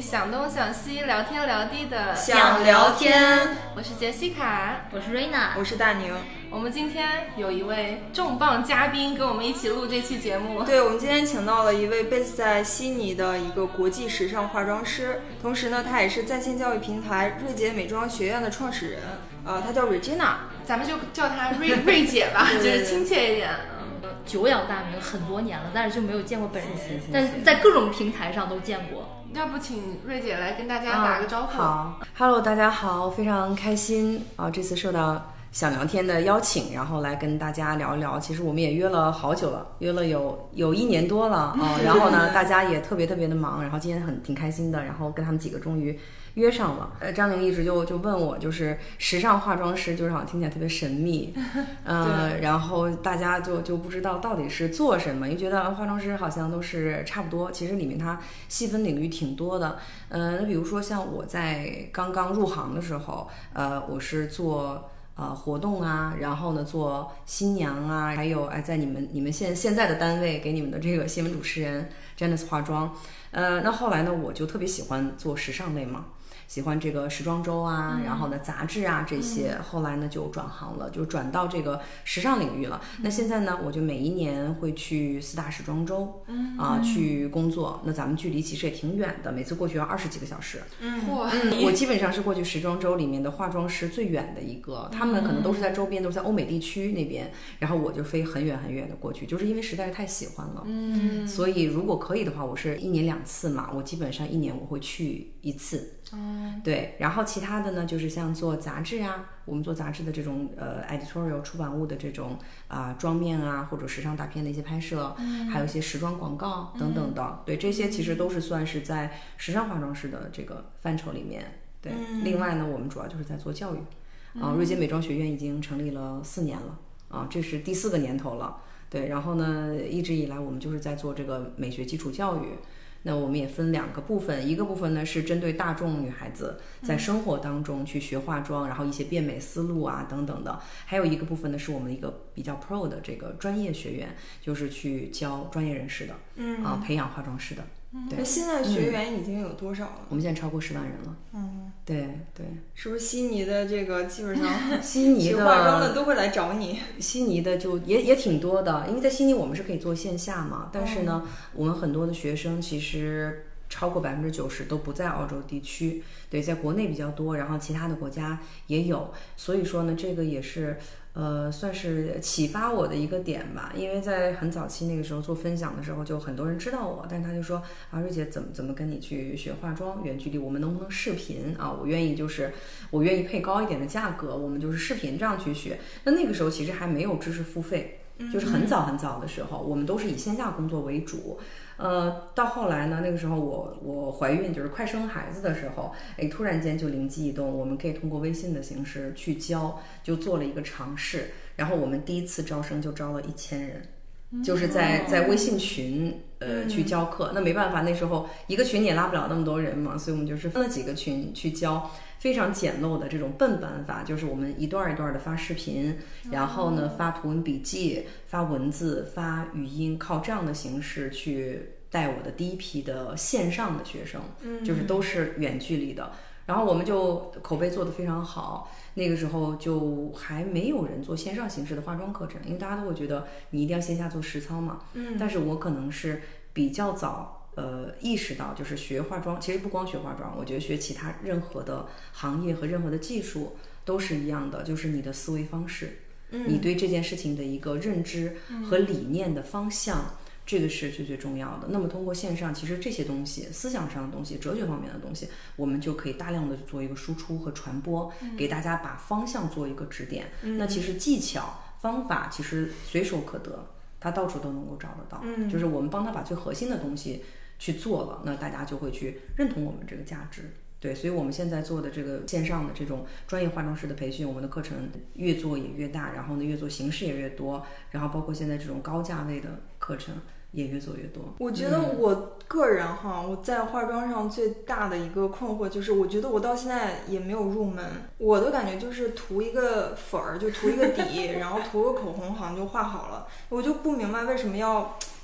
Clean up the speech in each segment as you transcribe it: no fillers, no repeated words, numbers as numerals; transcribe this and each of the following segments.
想东想西聊天聊地的想聊天。 我是杰西卡， 我是瑞娜， 我是大宁。 我们今天有一位重磅嘉宾跟我们一起录这期节目。 对，我们今天请到了一位 base 在悉尼的一个国际时尚化妆师，同时呢，他也是在线教育平台瑞姐美妆学院的创始人。他叫 Regina， 咱们就叫她瑞姐吧，就是亲切一点。 久仰大名很多年了，但是就没有见过本人，但是在各种平台上都见过。 要不请瑞姐来跟大家打个招呼。 好 ，Hello， 大家好，非常开心啊！这次受到想聊天的邀请，然后来跟大家聊一聊。其实我们也约了好久了，约了有1年多了啊。然后呢，大家也特别的忙，然后今天挺开心的，然后跟他们几个终于约上了。张宁一直就问我，就是时尚化妆师，就是好像听起来特别神秘，然后大家就不知道到底是做什么，因为觉得化妆师好像都是差不多，其实里面它细分领域挺多的。那比如说像我在刚刚入行的时候，我是做活动啊，然后呢做新娘啊，还有在你们现在的单位给你们的这个新闻主持人 Janice 化妆。那后来呢，我就特别喜欢做时尚类嘛。喜欢这个时装周啊，然后呢杂志啊这些，后来呢就转行了，就转到这个时尚领域了。那现在呢，我就每一年会去4大时装周，去工作。那咱们距离其实也挺远的，每次过去要20几个小时。我基本上是过去时装周里面的化妆师最远的一个，他们可能都是在周边，都是在欧美地区那边，然后我就飞很远的过去，就是因为实在是太喜欢了。所以如果可以的话，我是1年2次嘛，我基本上1年我会去1次。对，然后其他的呢，就是像做杂志啊，我们做杂志的这种editorial 出版物的这种妆面啊，或者时尚大片的一些拍摄，还有一些时装广告等等的，对，这些其实都是算是在时尚化妆师的这个范畴里面。对，另外呢，我们主要就是在做教育，瑞姐美妆学院已经成立了4年了，这是第4个年头了。对，然后呢，一直以来我们就是在做这个美学基础教育。那我们也分2个部分，一个部分呢是针对大众女孩子在生活当中去学化妆，然后一些变美思路啊等等的，还有一个部分呢是我们一个比较 pro 的这个专业学院，就是去教专业人士的，培养化妆师的。对， 现在学员已经有多少了？ 我们现在超过10万人了。对， 是不是悉尼的这个基本上悉尼的学化妆的都会来找你？ 悉尼的就也挺多的，因为在悉尼我们是可以做线下嘛，但是呢，我们很多的学生其实超过90%都不在澳洲地区，对，在国内比较多，然后其他的国家也有，所以说呢，这个也是算是启发我的一个点吧。因为在很早期那个时候做分享的时候，就很多人知道我，但是他就说瑞姐怎么跟你去学化妆，远距离我们能不能视频啊？我愿意配高一点的价格，我们就是视频这样去学。那个时候其实还没有知识付费，就是很早的时候，我们都是以线下工作为主。到后来呢，那个时候我怀孕，就是快生孩子的时候，突然间就灵机一动，我们可以通过微信的形式去教，就做了一个尝试。然后我们第一次招生就招了1000人，就是在微信群去教课。那没办法，那时候一个群也拉不了那么多人嘛，所以我们就是分了几个群去教。非常简陋的这种笨办法，就是我们一段一段的发视频，然后呢发图文笔记、发文字、发语音，靠这样的形式去带我的第一批的线上的学生，就是都是远距离的。然后我们就口碑做得非常好，那个时候就还没有人做线上形式的化妆课程，因为大家都会觉得你一定要线下做实操嘛。但是我可能是比较早。意识到就是学化妆，其实不光学化妆，我觉得学其他任何的行业和任何的技术都是一样的，就是你的思维方式，你对这件事情的一个认知和理念的方向，这个是最重要的。那么通过线上，其实这些东西，思想上的东西、哲学方面的东西，我们就可以大量的做一个输出和传播，给大家把方向做一个指点。那其实技巧方法其实随手可得，它到处都能够找得到，就是我们帮他把最核心的东西去做了，那大家就会去认同我们这个价值。对，所以我们现在做的这个线上的这种专业化妆师的培训，我们的课程越做也越大，然后呢越做形式也越多，然后包括现在这种高价位的课程也越做越多。 我觉得我个人我在化妆上最大的一个困惑就是，我觉得我到现在也没有入门，我的感觉就是涂一个粉儿就涂一个底然后涂个口红好像就画好了，我就不明白为什么要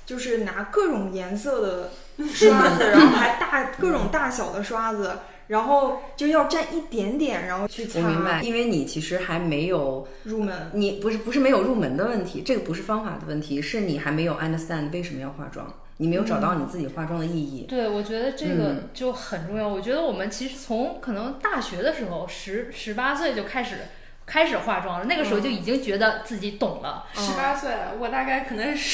就是拿各种颜色的刷子，然后还各种大小的刷子，然后就要蘸一点点，然后去擦。 我明白，因为你其实还没有入门， 你不是没有入门的问题，这个不是方法的问题，是你还没有 understand 为什么要化妆，你没有找到你自己化妆的意义。 对，我觉得这个就很重要。我觉得我们其实从可能大学的时候18岁就开始化妆了，那个时候就已经觉得自己懂了。 18岁，我大概可能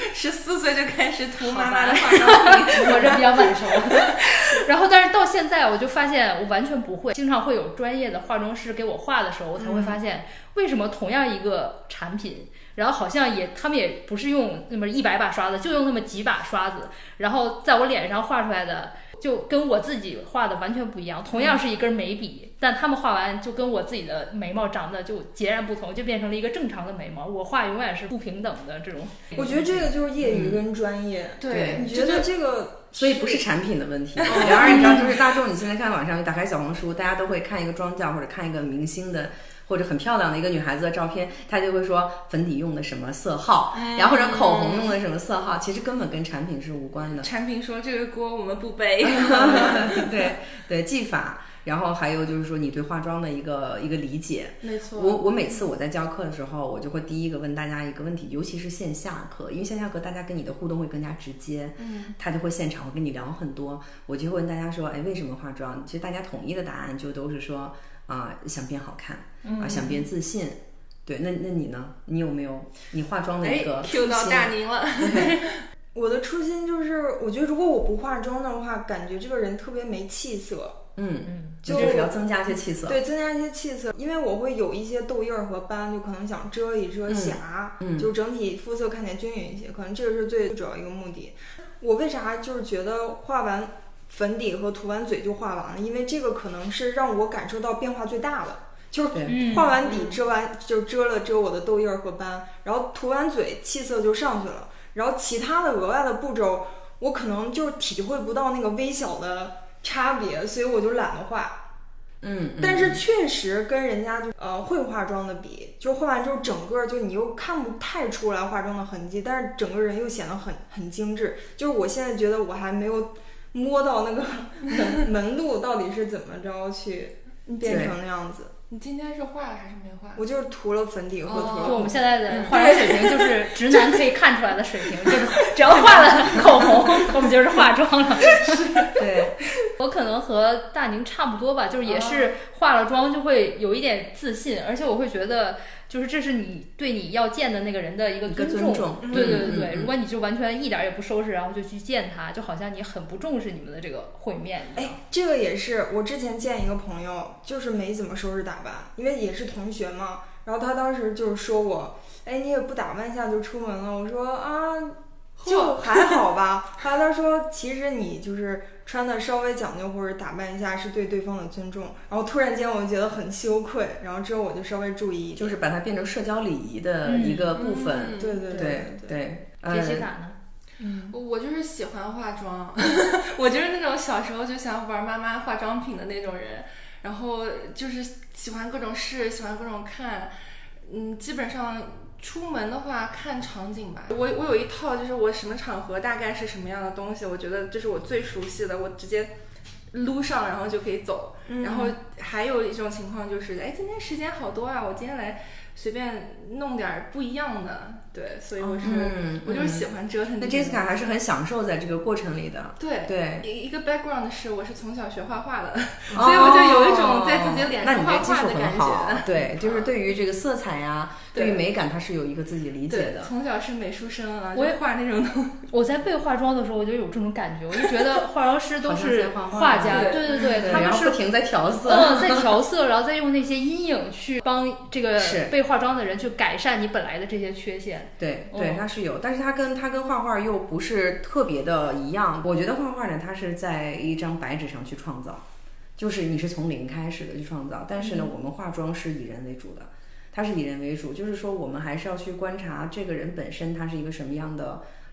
14岁就开始涂妈妈的化妆品， 我这比较晚熟。然后，但是到现在我就发现我完全不会，经常会有专业的化妆师给我画的时候，我才会发现为什么同样一个产品，然后好像他们也不是用那么100把刷子，就用那么几把刷子，然后在我脸上画出来的就跟我自己画的完全不一样。同样是一根眉笔，但他们画完就跟我自己的眉毛长得就截然不同，就变成了一个正常的眉毛。我画永远是不平等的这种。 我觉得这个就是业余跟专业。 对， 你觉得这个？ 所以不是产品的问题。然而你知道，就是大众，你现在看网上打开小红书，大家都会看一个妆教或者看一个明星的。或者很漂亮的一个女孩子的照片，她就会说粉底用的什么色号，然后或者口红用的什么色号，其实根本跟产品是无关的。 产品说这个锅我们不背。 对，技法，然后还有就是说你对化妆的一个理解。 没错。 我每次我在教课的时候，我就会第一个问大家一个问题，尤其是线下课，因为线下课大家跟你的互动会更加直接，他就会现场会跟你聊很多。我就会问大家说，哎，为什么化妆？其实大家统一的答案就都是说。想变好看想变自信。对，那你呢？你有没有你化妆的一个 Q 到大宁了？ 我的初心就是，我觉得如果我不化妆的话，感觉这个人特别没气色。 就是要增加一些气色。 对，增加一些气色，因为我会有一些痘印儿和斑，就可能想遮一遮瑕，就整体肤色看起来均匀一些，可能这个是最主要一个目的。我为啥就是觉得画完粉底和涂完嘴就画完了，因为这个可能是让我感受到变化最大的，就是画完底遮我的痘印和斑，然后涂完嘴气色就上去了，然后其他的额外的步骤我可能就是体会不到那个微小的差别，所以我就懒得画。但是确实跟人家会化妆的比，就画完之后整个就你又看不太出来化妆的痕迹，但是整个人又显得很精致。就是我现在觉得我还没有摸到那个门路到底是怎么着去变成那样子。 你今天是画了还是没画？ 我就是涂了粉底和涂了。 就我们现在的化妆水平就是直男可以看出来的水平，就是只要画了口红，我们就是化妆了。 对， 我可能和大宁差不多吧，就是也是化了妆就会有一点自信，而且我会觉得。就是这是你对你要见的那个人的一个尊重。对，如果你就完全一点也不收拾，然后就去见他，就好像你很不重视你们的这个会面。 这个也是我之前见一个朋友，就是没怎么收拾打扮，因为也是同学嘛。然后他当时就是说我，你也不打扮一下就出门了。我说就还好吧。后来他说，其实你就是穿的稍微讲究或者打扮一下是对对方的尊重。然后突然间我就觉得很羞愧，然后之后我就稍微注意一点， 就是把它变成社交礼仪的一个部分。 对。 杰西卡呢？ 我就是喜欢化妆，我就是那种小时候就想玩妈妈化妆品的那种人，然后就是喜欢各种试，喜欢各种看，基本上。出门的话看场景吧，我有一套，就是我什么场合大概是什么样的东西，我觉得这是我最熟悉的，我直接撸上然后就可以走。然后还有一种情况就是，今天时间好多啊，我今天来随便弄点不一样的。对，所以我就是喜欢折腾。 那 Jessica 还是很享受在这个过程里的。 对，一个 background 是我是从小学画画的，所以我就有一种在自己脸上画画的感觉。 对，就是对于这个色彩呀，对于美感，它是有一个自己理解的。 从小是美术生啊，我也画那种东西。 我在被化妆的时候，我就有这种感觉，我就觉得化妆师都是画家，对，他们是不停在调色， 在调色，然后再用那些阴影去帮这个被化妆的人去改善你本来的这些缺陷。 对，它是有，但是它跟画画又不是特别的一样。我觉得画画呢，它是在一张白纸上去创造，就是你是从零开始的去创造。但是呢，我们化妆是以人为主的，它是以人为主，就是说我们还是要去观察这个人本身他是一个什么样的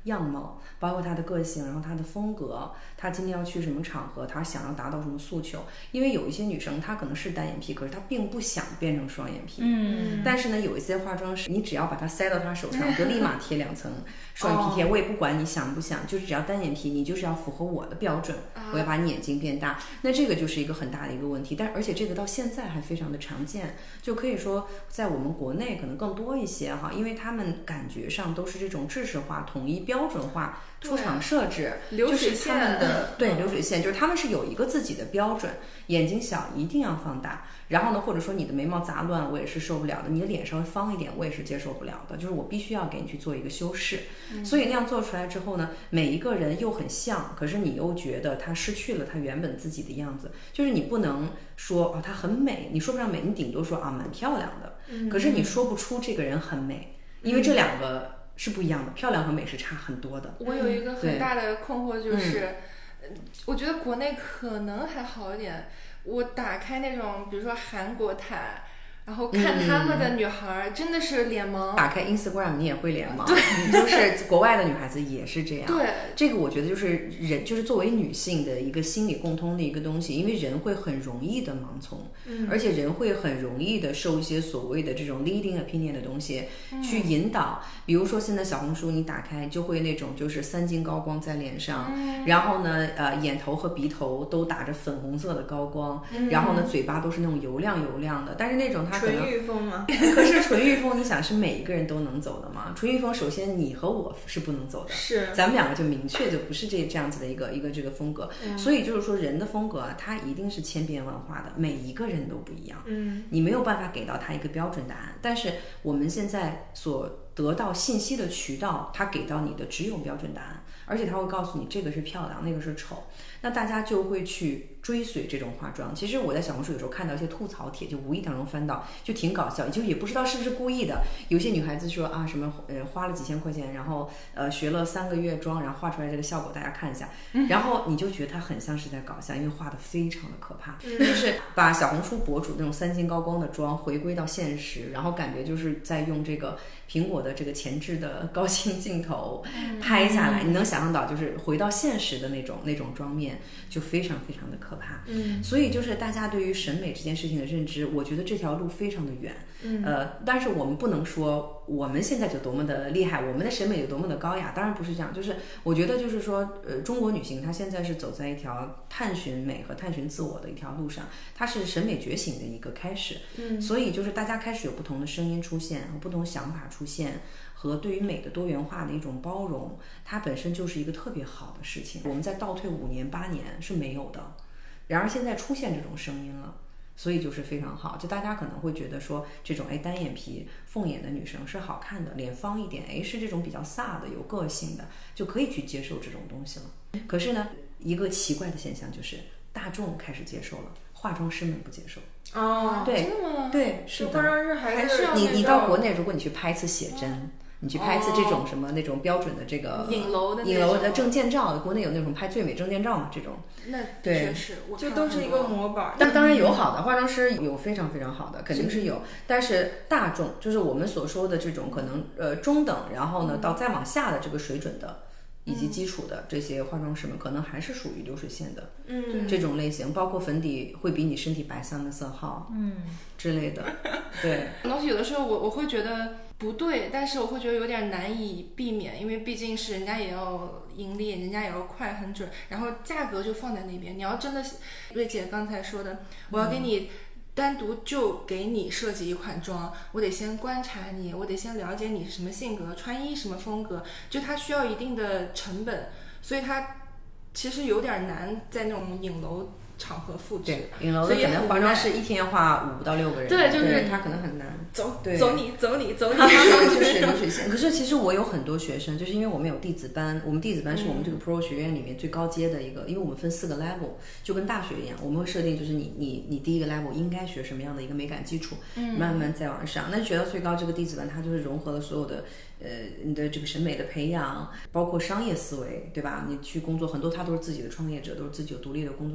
样貌，包括她的个性，然后她的风格，她今天要去什么场合，她想要达到什么诉求。因为有一些女生她可能是单眼皮，可是她并不想变成双眼皮。但是呢，有一些化妆师，你只要把它塞到她手上，就立马贴2层双眼皮贴。我也不管你想不想，就是只要单眼皮，你就是要符合我的标准，我要把你眼睛变大。那这个就是一个很大的一个问题，而且这个到现在还非常的常见，就可以说在我们国内可能更多一些哈，因为他们感觉上都是这种制式化、统一标准化出厂设置，就是他们的流水线，就是他们是有一个自己的标准，眼睛小一定要放大，然后呢，或者说你的眉毛杂乱，我也是受不了的；你的脸稍微方一点，我也是接受不了的，就是我必须要给你去做一个修饰。所以那样做出来之后呢，每一个人又很像，可是你又觉得他失去了他原本自己的样子，就是你不能说哦他很美，你说不上美，你顶多说啊蛮漂亮的，可是你说不出这个人很美，因为这两个是不一样的，漂亮和美是差很多的。 我有一个很大的困惑就是，我觉得国内可能还好一点。我打开那种，比如说韩国台，然后看他们的女孩真的是脸盲。 打开 Instagram 你也会脸盲，你就是国外的女孩子也是这样。 对， 这个我觉得就是人，就是作为女性的一个心理共通的一个东西，因为人会很容易的盲从，而且人会很容易的受一些所谓的这种 leading opinion 的东西去引导。比如说现在小红书你打开就会那种就是3斤高光在脸上，然后呢眼头和鼻头都打着粉红色的高光，然后呢嘴巴都是那种油亮油亮的，但是那种它可能纯欲风吗？ 可是纯欲风你想是每一个人都能走的吗？纯欲风首先你和我是不能走的， 是咱们两个就明确就不是这样子的一个这个风格，所以就是说人的风格啊，它一定是千变万化的，每一个人都不一样，你没有办法给到他一个标准答案。但是我们现在所得到信息的渠道，它给到你的只有标准答案，而且它会告诉你这个是漂亮，那个是丑，那大家就会去追随这种化妆。其实我在小红书有时候看到一些吐槽帖，就无意当中翻到，就挺搞笑，就也不知道是不是故意的。有些女孩子说啊什么花了几千块钱，然后学了3个月妆，然后画出来这个效果大家看一下，然后你就觉得它很像是在搞笑，因为画的非常的可怕，就是把小红书博主那种3斤高光的妆回归到现实，然后感觉就是在用这个苹果的这个前置的高清镜头拍下来，你能想象到就是回到现实的那种妆面，就非常非常的可怕。所以就是大家对于审美这件事情的认知，我觉得这条路非常的远。但是我们不能说我们现在就多么的厉害，我们的审美有多么的高雅，当然不是这样。就是我觉得就是说，中国女性她现在是走在一条探寻美和探寻自我的一条路上，它是审美觉醒的一个开始。所以就是大家开始有不同的声音出现，和不同想法出现，和对于美的多元化的一种包容，它本身就是一个特别好的事情。我们在倒退5年8年是没有的，然而现在出现这种声音了，所以就是非常好。就大家可能会觉得说这种单眼皮凤眼的女生是好看的，脸方一点是这种比较飒的有个性的，就可以去接受这种东西了。可是呢，一个奇怪的现象就是大众开始接受了，化妆师们不接受。对， 真的吗？ 对，是的。 化妆师还是你到国内，如果你去拍一次写真，你去拍一次这种什么那种标准的这个影楼的证件照，国内有那种拍最美证件照嘛，这种那确实就都是一个模板。 但当然有好的化妆师，有非常非常好的，肯定是有。但是大众就是我们所说的这种可能中等，然后呢到再往下的这个水准的。以及基础的这些化妆师们可能还是属于流水线的这种类型，包括粉底会比你身体白3个色号之类的。对， 东西有的时候我会觉得不对，但是我会觉得有点难以避免，因为毕竟是人家也要盈利，人家也要快很准，然后价格就放在那边。你要真的瑞姐刚才说的，我要给你单独就给你设计一款妆，我得先观察你，我得先了解你是什么性格，穿衣什么风格，就它需要一定的成本，所以它其实有点难在那种影楼场合复制。 对，影楼的可能化妆师一天要画5到6个人， 对，就是它可能很难。 走你， 就是流水线。可是其实我有很多学生，就是因为我们有弟子班，我们弟子班是我们这个 Pro 学院里面最高阶的一个，因为我们分4个 level， 就跟大学一样，我们会设定就是你第一个 level 应该学什么样的一个美感基础，慢慢再往上。那学到最高这个弟子班，它就是融合了所有的你的这个审美的培养，包括商业思维，对吧？你去工作很多，他都是自己的创业者，都是自己有独立的工作室，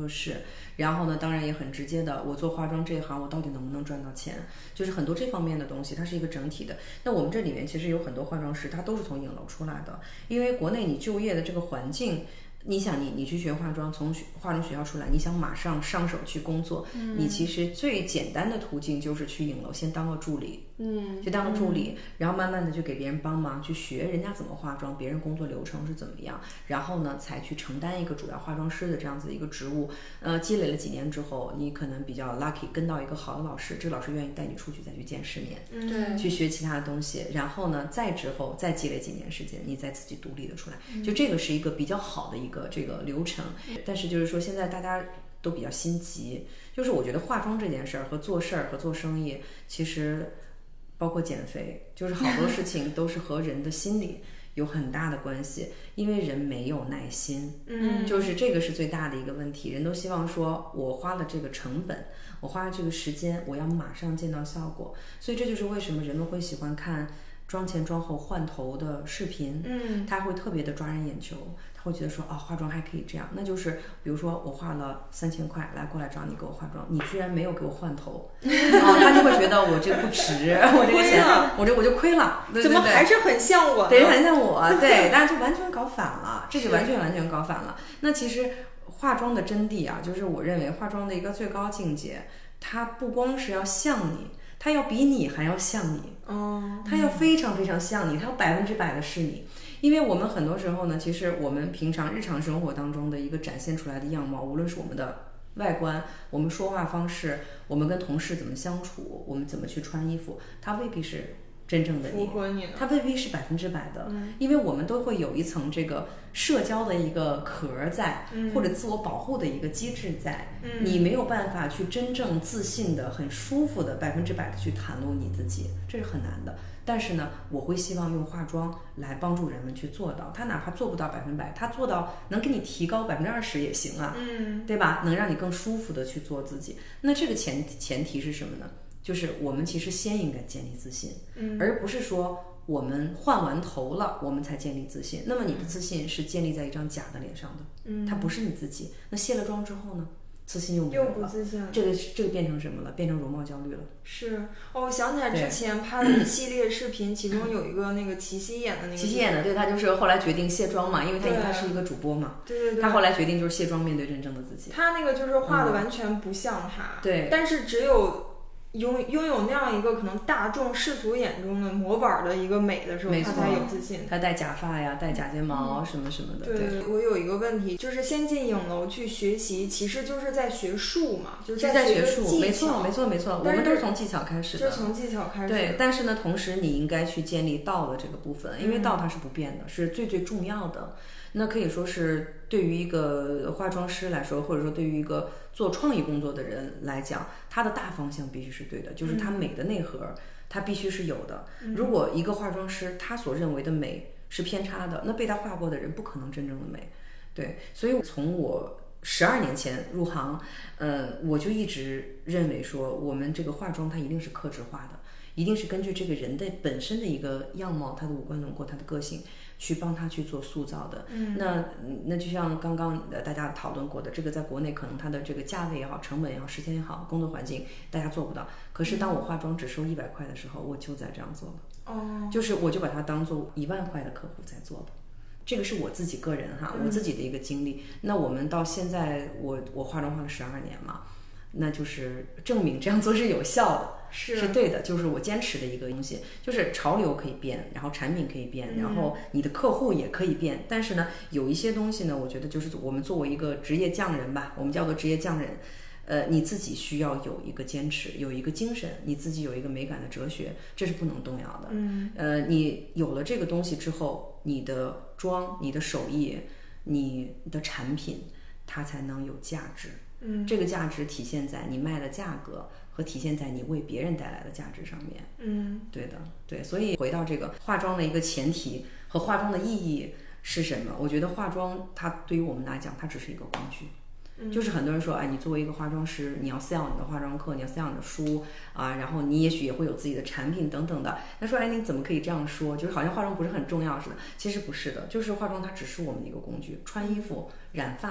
然后呢，当然也很直接的，我做化妆这一行，我到底能不能赚到钱？就是很多这方面的东西，它是一个整体的。那我们这里面其实有很多化妆师，他都是从影楼出来的，因为国内你就业的这个环境。你想你去学化妆，从化妆学校出来，你想马上上手去工作，你其实最简单的途径就是去影楼先当个助理，就当个助理，然后慢慢的就给别人帮忙，去学人家怎么化妆，别人工作流程是怎么样，然后呢才去承担一个主要化妆师的这样子的一个职务。积累了几年之后，你可能比较 lucky 跟到一个好的老师，这个老师愿意带你出去再去见世面， 对， 去学其他的东西，然后呢再之后再积累几年时间，你再自己独立的出来，就这个是一个比较好的一个这个流程。但是就是说现在大家都比较心急，就是我觉得化妆这件事儿和做事儿和做生意，其实包括减肥，就是好多事情都是和人的心理有很大的关系，因为人没有耐心，就是这个是最大的一个问题。人都希望说我花了这个成本，我花了这个时间，我要马上见到效果，所以这就是为什么人们会喜欢看妆前妆后换头的视频，他会特别的抓人眼球，他会觉得说化妆还可以这样，那就是比如说我花了3000块过来找你给我化妆，你居然没有给我换头，他就会觉得我这不值，我这个钱我就亏了，对对对， 怎么还是很像我呢？ 对，很像我，对，但是就完全搞反了，这就完全搞反了。那其实化妆的真谛啊，就是我认为化妆的一个最高境界，它不光是要像你，它要比你还要像你，它要非常非常像你，它要100%的是你。因为我们很多时候呢，其实我们平常日常生活当中的一个展现出来的样貌，无论是我们的外观，我们说话方式，我们跟同事怎么相处，我们怎么去穿衣服，它未必是真正的你， 符合你的， 它未必是100%的，因为我们都会有一层这个社交的一个壳在，或者自我保护的一个机制在，你没有办法去真正自信的、很舒服的100%的去袒露你自己，这是很难的。但是呢，我会希望用化妆来帮助人们去做到，他哪怕做不到100%，他做到能给你提高20%也行啊，对吧？能让你更舒服的去做自己。那这个前提是什么呢？就是我们其实先应该建立自信，而不是说我们换完头了我们才建立自信。那么你的自信是建立在一张假的脸上的，它不是你自己。那卸了妆之后呢？自信又没有了， 又不自信了， 这个变成什么了？变成容貌焦虑了。 是我想起来之前拍了一系列视频，其中有一个那个齐溪演的那个， 齐溪演的，对，他就是后来决定卸妆嘛，因为他是一个主播嘛， 对， 他后来决定就是卸妆，面对真正的自己。 他那个就是画的完全不像他， 对， 但是只有拥有那样一个可能大众世俗眼中的模板的一个美的时候，他才有自信。 他戴假发呀，戴假睫毛什么什么的。 对，我有一个问题，就是先进影楼去学习，其实就是在学术嘛，就是在学术， 技巧。没错，我们都是从技巧开始的。 就是从技巧开始。 对，但是呢，同时你应该去建立道的这个部分，因为道它是不变的，是最重要的。那可以说是对于一个化妆师来说，或者说对于一个做创意工作的人来讲，他的大方向必须是对的，就是他美的内核，它必须是有的。如果一个化妆师他所认为的美是偏差的，那被他画过的人不可能真正的美。对，所以从我12年前入行，我就一直认为说，我们这个化妆它一定是客制化的，一定是根据这个人的本身的一个样貌，他的五官轮廓，他的个性，去帮他去做塑造的。那就像刚刚大家讨论过的，这个在国内可能它的这个价位也好，成本也好，时间也好，工作环境大家做不到。可是当我化妆只收100块的时候，我就在这样做了。就是我就把它当做1万块的客户在做了。这个是我自己个人哈，我自己的一个经历。那我们到现在，我化妆化了12年嘛，那就是证明这样做是有效的。是对的，就是我坚持的一个东西，就是潮流可以变，然后产品可以变，然后你的客户也可以变，但是呢，有一些东西呢，我觉得就是我们作为一个职业匠人吧，我们叫做职业匠人，你自己需要有一个坚持，有一个精神，你自己有一个美感的哲学，这是不能动摇的。你有了这个东西之后，你的妆、你的手艺、你的产品，它才能有价值。这个价值体现在你卖的价格和体现在你为别人带来的价值上面。对的，对。所以回到这个化妆的一个前提和化妆的意义是什么？我觉得化妆它对于我们来讲，它只是一个工具。就是很多人说，你作为一个化妆师，你要sell你的化妆课，你要sell你的书啊，然后你也许也会有自己的产品等等的。他说，你怎么可以这样说？就是好像化妆不是很重要似的。其实不是的，就是化妆它只是我们的一个工具。穿衣服、染发，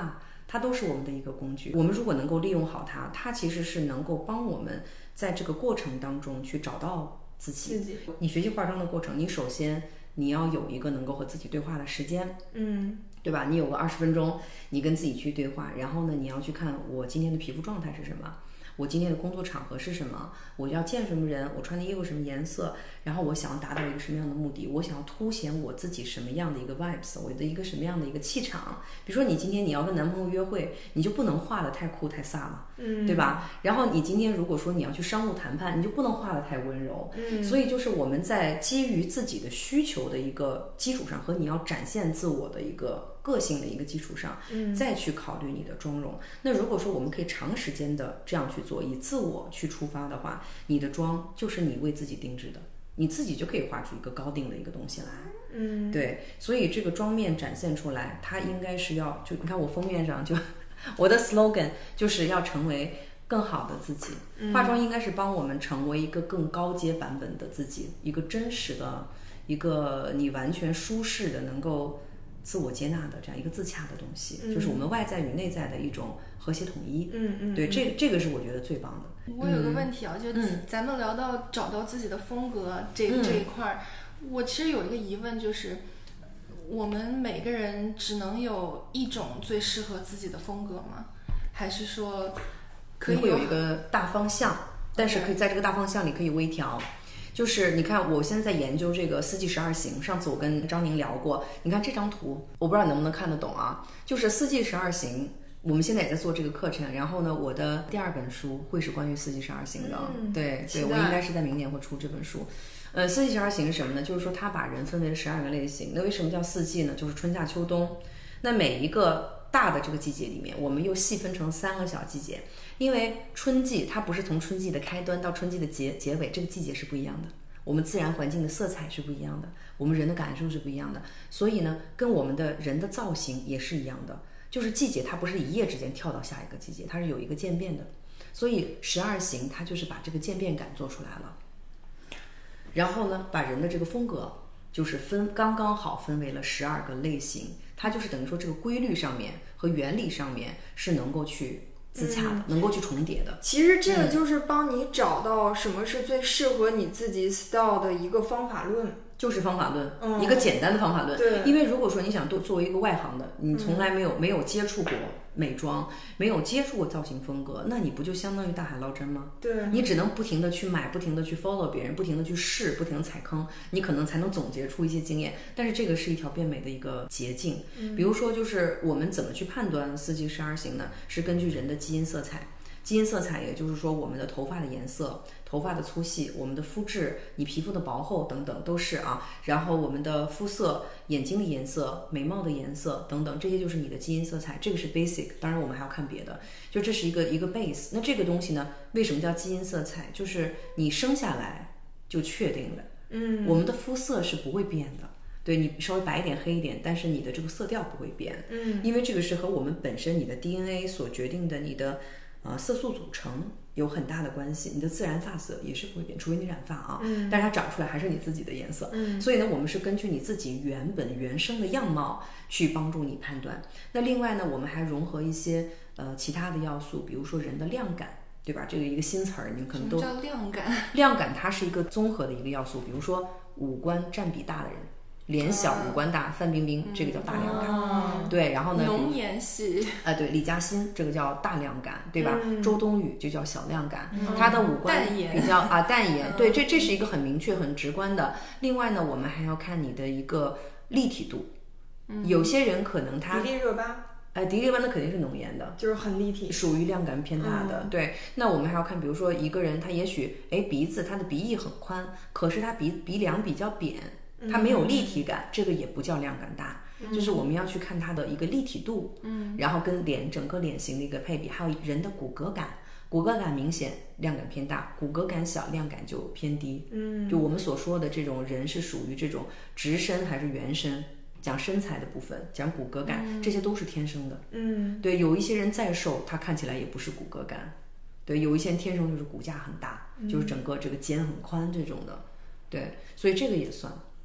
它都是我们的一个工具。我们如果能够利用好它，它其实是能够帮我们在这个过程当中去找到自己。你学习化妆的过程，你首先你要有一个能够和自己对话的时间，对吧？你有个20分钟，你跟自己去对话，然后呢，你要去看我今天的皮肤状态是什么，我今天的工作场合是什么，我要见什么人，我穿的衣服什么颜色，然后我想要达到一个什么样的目的，我想要凸显我自己什么样的一个 vibes， 我的一个什么样的一个气场。比如说你今天你要跟男朋友约会，你就不能画的太酷太飒嘛，对吧？然后你今天如果说你要去商务谈判，你就不能画的太温柔。所以就是我们在基于自己的需求的一个基础上，和你要展现自我的一个个性的一个基础上，再去考虑你的妆容。那如果说我们可以长时间的这样去做，以自我去出发的话，你的妆就是你为自己定制的，你自己就可以画出一个高定的一个东西来。对，所以这个妆面展现出来，它应该是要，就你看我封面上就我的 slogan 就是要成为更好的自己。化妆应该是帮我们成为一个更高阶版本的自己，一个真实的，一个你完全舒适的，能够自我接纳的这样一个自洽的东西，就是我们外在与内在的一种和谐统一。对，这个是我觉得最棒的。 我有个问题啊，就咱们聊到找到自己的风格这一块儿，我其实有一个疑问，就是我们每个人只能有一种最适合自己的风格吗？还是说可以会有一个大方向，但是可以在这个大方向里可以微调。就是你看，我现在在研究这个4季12型。上次我跟张宁聊过，你看这张图，我不知道你能不能看得懂啊？就是4季12型，我们现在也在做这个课程。然后呢，我的第2本书会是关于4季12型的。对，我应该是在明年会出这本书。4季12型是什么呢？就是说它把人分为12个类型。那为什么叫4季呢？就是春夏秋冬。那每一个大的这个季节里面，我们又细分成3个小季节。因为春季它不是从春季的开端到春季的结尾，这个季节是不一样的，我们自然环境的色彩是不一样的，我们人的感受是不一样的，所以呢，跟我们的人的造型也是一样的，就是季节它不是一夜之间跳到下一个季节，它是有一个渐变的，所以12型它就是把这个渐变感做出来了，然后呢，把人的这个风格就是刚刚好分为了12个类型，它就是等于说这个规律上面和原理上面是能够去自洽的，能够去重叠的。 其实这个就是帮你找到什么是最适合你自己 style 的一个方法论， 就是方法论，一个简单的方法论。 对， 因为如果说你想作为一个外行的，你从来没有接触过美妆，没有接触过造型风格，那你不就相当于大海捞针吗？ 对， 你只能不停的去买，不停的去 follow 别人，不停的去试，不停的踩坑，你可能才能总结出一些经验。但是这个是一条变美的一个捷径。比如说，就是我们怎么去判断4季12型呢？是根据人的基因色彩。基因色彩也就是说我们的头发的颜色、头发的粗细、我们的肤质、你皮肤的薄厚等等都是啊，然后我们的肤色、眼睛的颜色、眉毛的颜色等等，这些就是你的基因色彩，这个是 basic， 当然我们还要看别的，就这是一个 base。 那这个东西呢，为什么叫基因色彩？就是你生下来就确定了，我们的肤色是不会变的，对，你稍微白一点黑一点，但是你的这个色调不会变，因为这个是和我们本身你的 DNA 所决定的你的色素组成有很大的关系，你的自然发色也是不会变，除非你染发啊，但是它长出来还是你自己的颜色，所以呢，我们是根据你自己原生的样貌去帮助你判断。那另外呢，我们还融合一些其他的要素，比如说人的亮感，对吧？这个一个新词儿，你们可能都什么叫亮感？ 亮感它是一个综合的一个要素，比如说五官占比大的人。脸小五官大，范冰冰这个叫大亮感，对，然后呢， 浓颜系， 对，李嘉欣这个叫大亮感，对吧？周冬雨就叫小亮感，她的五官比较淡颜，对，这是一个很明确、很直观的。另外呢，我们还要看你的一个立体度，有些人可能他迪丽热巴。 迪丽热巴那肯定是浓颜的， 就是很立体， 属于亮感偏大的。对，那我们还要看，比如说一个人他也许鼻子他的鼻翼很宽，可是他鼻梁比较扁。它没有立体感，这个也不叫亮感大，就是我们要去看它的一个立体度，然后跟整个脸型的一个配比，还有人的骨骼感，骨骼感明显亮感偏大，骨骼感小亮感就偏低。就我们所说的这种人是属于这种直身还是圆身，讲身材的部分，讲骨骼感，这些都是天生的。对，有一些人再瘦，他看起来也不是骨骼感。对，有一些人天生就是骨架很大，就是整个这个肩很宽这种的。对，所以这个也算。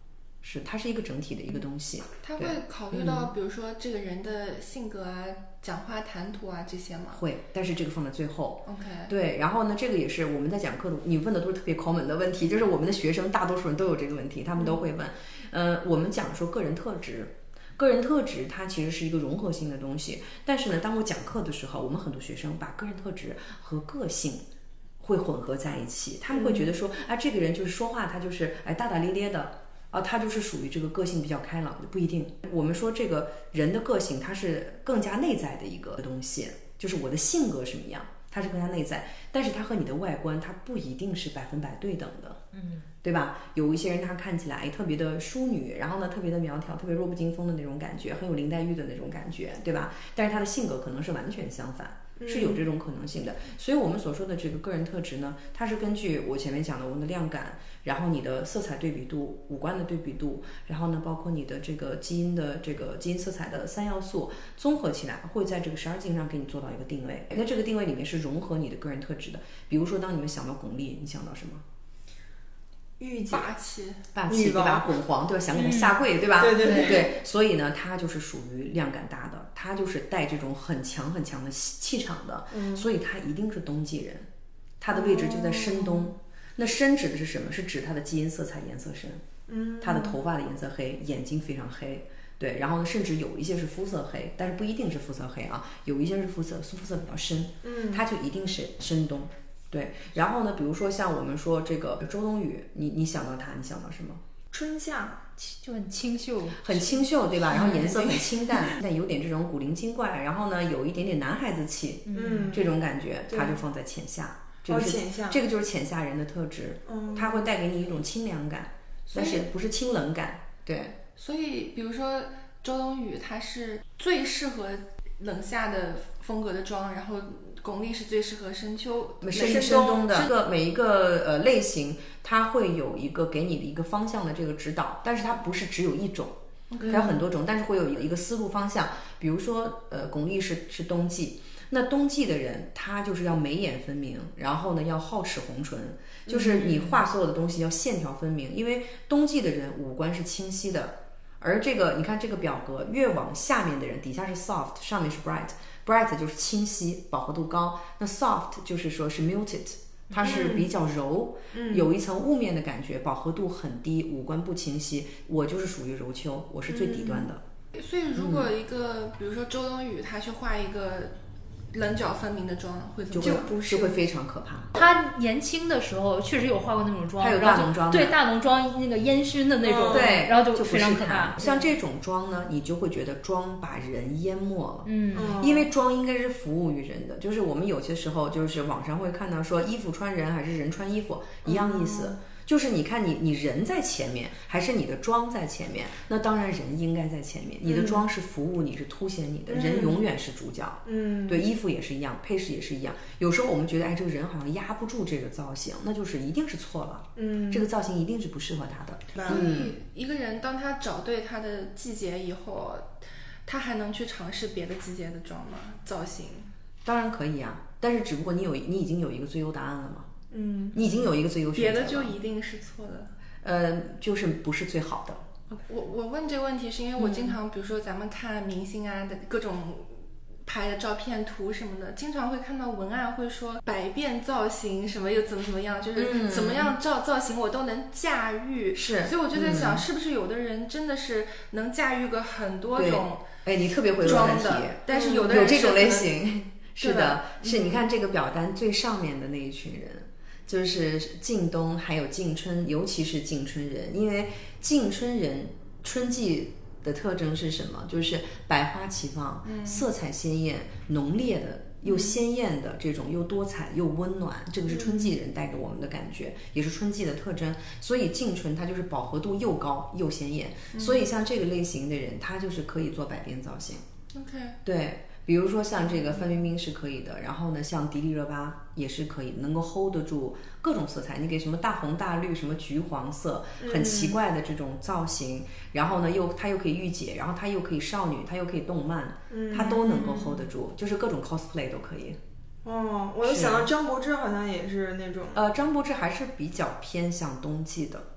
是它是一个整体的一个东西。 他会考虑到比如说这个人的性格啊、讲话谈吐啊这些吗？ 会，但是这个放在最后。 OK， 对，然后呢，这个也是我们在讲课的，你问的都是特别 common 的问题，就是我们的学生大多数人都有这个问题，他们都会问。我们讲说个人特质，个人特质它其实是一个融合性的东西，但是呢，当我讲课的时候，我们很多学生把个人特质和个性会混合在一起，他们会觉得说，这个人就是说话他就是大大咧咧的。他就是属于这个个性比较开朗的，不一定。我们说这个人的个性，它是更加内在的一个东西，就是我的性格什么样，它是更加内在，但是它和你的外观，它不一定是100%对等的，对吧？有一些人他看起来特别的淑女，然后呢特别的苗条，特别弱不禁风的那种感觉，很有林黛玉的那种感觉，对吧？但是他的性格可能是完全相反。是有这种可能性的，所以我们所说的这个个人特质呢，它是根据我前面讲的我们的量感，然后你的色彩对比度、五官的对比度，然后呢包括你的这个基因色彩的3要素综合起来，会在这个12镜上给你做到一个定位。那这个定位里面是融合你的个人特质的。比如说，当你们想到巩俐，你想到什么？ 御姐， 霸气， 对吧？巩皇，对吧？想给他下跪，对吧？ 对。 所以呢，他就是属于量感大的，他就是带这种很强很强的气场的，所以他一定是冬季人，他的位置就在深冬。那深指的是什么？是指他的基因色彩颜色深，他的头发的颜色黑，眼睛非常黑。对，然后呢，甚至有一些是肤色黑，但是不一定是肤色黑啊，有一些是肤色比较深，它就一定是深冬。对，然后呢，比如说像我们说这个周冬雨，你想到她，你想到什么？ 春夏就很清秀， 很清秀，对吧？然后颜色很清淡，但有点这种古灵精怪，然后呢，有一点点男孩子气，这种感觉，它就放在浅夏。这个就是浅夏人的特质，它会带给你一种清凉感，但是不是清冷感。对， 所以比如说周冬雨，她是最适合冷夏的风格的妆，然后巩俐是最适合深冬的。 这个每一个类型，它会有一个给你的一个方向的这个指导，但是它不是只有一种，它有很多种，但是会有一个思路方向。比如说巩俐是冬季，那冬季的人他就是要眉眼分明，然后呢要皓齿红唇，就是你画所有的东西要线条分明，因为冬季的人五官是清晰的。而这个你看这个表格越往下面的人，底下是 soft， 上面是 bright 就是清晰，饱和度高。那 soft 就是说是 muted， 它是比较柔，有一层雾面的感觉，饱和度很低，五官不清晰。我就是属于柔丘，我是最底端的。 所以如果一个比如说周冬雨，她去画一个棱角分明的妆，会怎么样？ 就会非常可怕。 她年轻的时候确实有画过那种妆， 她有大浓妆， 对大浓妆那个烟熏的那种， 对， 然后就非常可怕。 像这种妆呢，你就会觉得妆把人淹没了，因为妆应该是服务于人的。就是我们有些时候就是网上会看到说衣服穿人还是人穿衣服一样意思。就是你看你人在前面还是你的妆在前面，那当然人应该在前面，你的妆是服务你，是凸显你的，人永远是主角。对，衣服也是一样，配饰也是一样。有时候我们觉得这个人好像压不住这个造型，那就是一定是错了。这个造型一定是不适合他的。 所以一个人当他找对他的季节以后，他还能去尝试别的季节的妆吗？造型当然可以啊，但是只不过你已经有一个最优答案了嘛。你已经有一个最优选择了， 别的就一定是错的。 就是不是最好的。 我问这个问题是因为我经常，比如说咱们看明星啊的各种拍的照片图什么的，经常会看到文案会说百变造型什么又怎么样，就是怎么样造型我都能驾驭。 是， 所以我就在想，是不是有的人真的是能驾驭个很多种你特别会问问题， 但是有的人有这种类型。是的，是你看这个表单最上面的那一群人。就是晋冬还有晋春，尤其是晋春人，因为晋春人春季的特征是什么？就是百花齐放，色彩鲜艳，浓烈的又鲜艳的这种又多彩又温暖，这个是春季人带给我们的感觉，也是春季的特征。所以晋春它就是饱和度又高又鲜艳，所以像这个类型的人，他就是可以做百变造型。 OK， 对。比如说像这个范冰冰是可以的，然后呢，像迪丽热巴也是可以，能够 hold 得住各种色彩。你给什么大红大绿，什么橘黄色，很奇怪的这种造型，然后呢她又可以御姐，然后她又可以少女，她又可以动漫，她都能够 hold 得住，就是各种 cosplay 都可以。 我就想到张柏芝好像也是那种。 张柏芝还是比较偏向冬季的。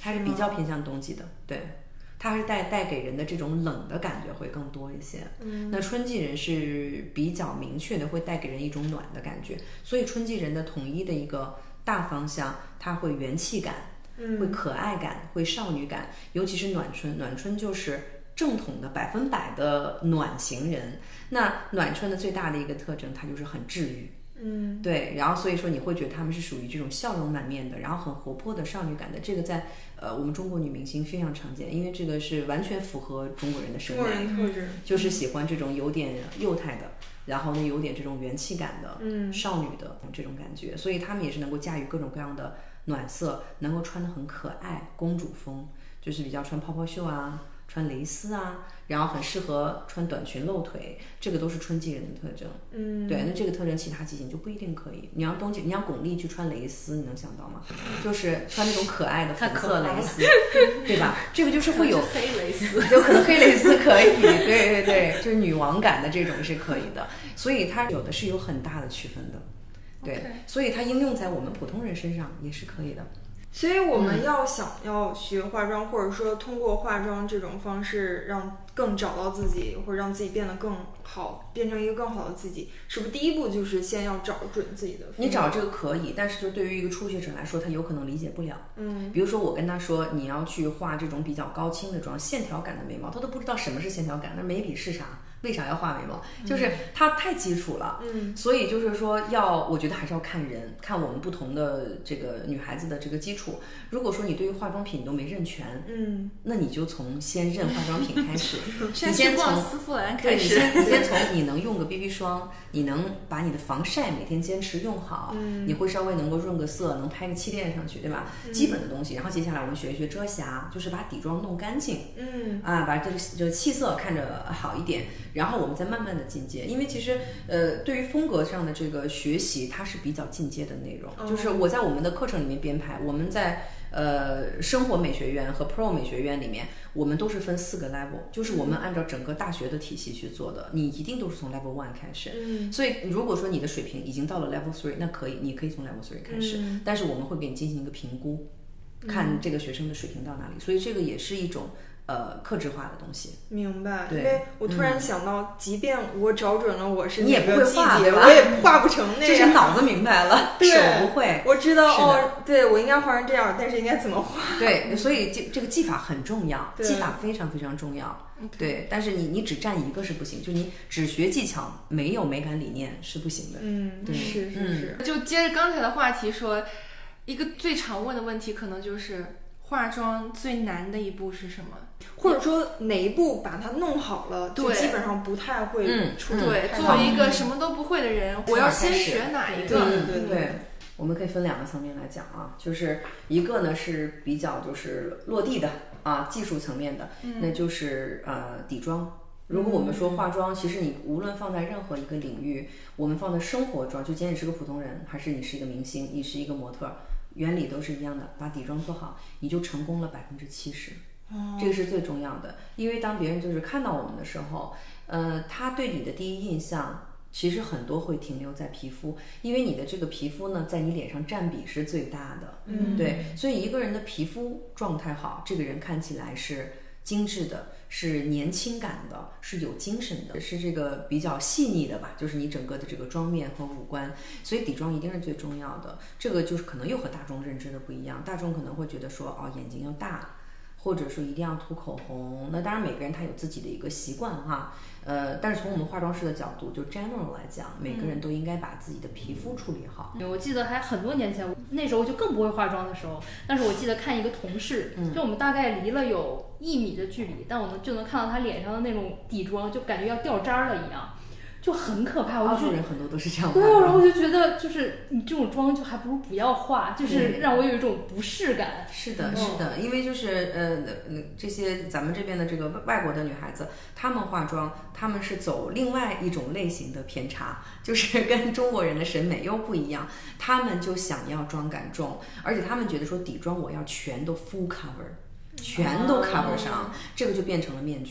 它是比较偏向冬季的，对。它是带给人的这种冷的感觉会更多一些。那春季人是比较明确的，会带给人一种暖的感觉。所以春季人的统一的一个大方向，它会元气感，会可爱感，会少女感，尤其是暖春。暖春就是正统的100%的暖型人。那暖春的最大的一个特征，它就是很治愈。对，然后所以说你会觉得他们是属于这种笑容满面的，然后很活泼的少女感的，这个在我们中国女明星非常常见，因为这个是完全符合中国人的审美， 中国人特质就是喜欢这种有点幼态的，然后呢有点这种元气感的，少女的这种感觉，所以他们也是能够驾驭各种各样的暖色，能够穿得很可爱，公主风，就是比较穿泡泡袖啊。穿蕾丝啊，然后很适合穿短裙露腿，这个都是春季人的特征。对，那这个特征其他季节就不一定可以。你让冬季，你让巩俐去穿蕾丝，你能想到吗？就是穿那种可爱的粉色蕾丝，对吧？这个就是会有黑蕾丝， 有可能黑蕾丝可以，对，就是女王感的这种是可以的。所以它有的是有很大的区分的，对，所以它应用在我们普通人身上也是可以的。 所以我们想要学化妆，或者说通过化妆这种方式让更找到自己，或者让自己变得更好，变成一个更好的自己，是不是第一步就是先要找准自己的风格？ 你找这个可以，但是就对于一个初学者来说，他有可能理解不了。比如说我跟他说你要去画这种比较高清的妆，线条感的眉毛，他都不知道什么是线条感，那眉笔是啥？为啥要画眉毛？就是它太基础了，所以就是说我觉得还是要看人，看我们不同的这个女孩子的这个基础。如果说你对于化妆品你都没认全，那你就从先认化妆品开始，你先从丝芙兰开始， 你先从你能用个 BB 霜，你能把你的防晒每天坚持用好，你会稍微能够润个色，能拍个气垫上去，对吧？基本的东西，然后接下来我们学一学遮瑕，就是把底妆弄干净，把这个气色看着好一点。然后我们再慢慢的进阶，因为其实对于风格上的这个学习，它是比较进阶的内容。就是我在我们的课程里面编排，我们在生活美学院和 Pro 美学院里面，我们都是分4个 level， 就是我们按照整个大学的体系去做的，你一定都是从 level 1开始。所以如果说你的水平已经到了 level 3，那可以，你可以从 level 3开始，但是我们会给你进行一个评估，看这个学生的水平到哪里。所以这个也是一种客制化的东西。 明白。因为我突然想到，即便我找准了我是你也不会画，对吧？ 我也画不成那样， 就是脑子明白了，手不会。 我知道对我应该画成这样，但是应该怎么画？ 对，所以这个技法很重要，技法非常非常重要。对，但是你只占一个是不行，就你只学技巧，没有美感理念是不行的。对， 是。 就接着刚才的话题说，一个最常问的问题可能就是化妆最难的一步是什么？ 或者说哪一步把它弄好了，就基本上不太会出对，作为一个什么都不会的人，我要先学哪一个？ 对。 我们可以分2个层面来讲啊，就是一个呢是比较就是落地的啊，技术层面的，那就是底妆。如果我们说化妆，其实你无论放在任何一个领域，我们放在生活妆，就今天你是个普通人，还是你是一个明星，你是一个模特，原理都是一样的，把底妆做好，你就成功了70%。这个是最重要的，因为当别人就是看到我们的时候，他对你的第一印象其实很多会停留在皮肤，因为你的这个皮肤呢，在你脸上占比是最大的。对，所以一个人的皮肤状态好，这个人看起来是精致的，是年轻感的，是有精神的，是这个比较细腻的吧，就是你整个的这个妆面和五官，所以底妆一定是最重要的。这个就是可能又和大众认知的不一样，大众可能会觉得说眼睛要大，或者说一定要涂口红，那当然每个人他有自己的一个习惯哈，但是从我们化妆师的角度，就 general 来讲，每个人都应该把自己的皮肤处理好。 我记得还很多年前，那时候就更不会化妆的时候，但是我记得看一个同事，就我们大概离了有1米的距离，但我就能看到他脸上的那种底妆，就感觉要掉渣了一样。就很可怕， 澳洲人很多都是这样。 对，然后我就觉得，就是你这种妆就还不如不要化，就是让我有一种不适感。 是的，是的，因为就是这些咱们这边的这个外国的女孩子，她们化妆，她们是走另外一种类型的偏差，就是跟中国人的审美又不一样，她们就想要妆感重，而且她们觉得说底妆我要全都 full cover， 全都 cover 上，这个就变成了面具了。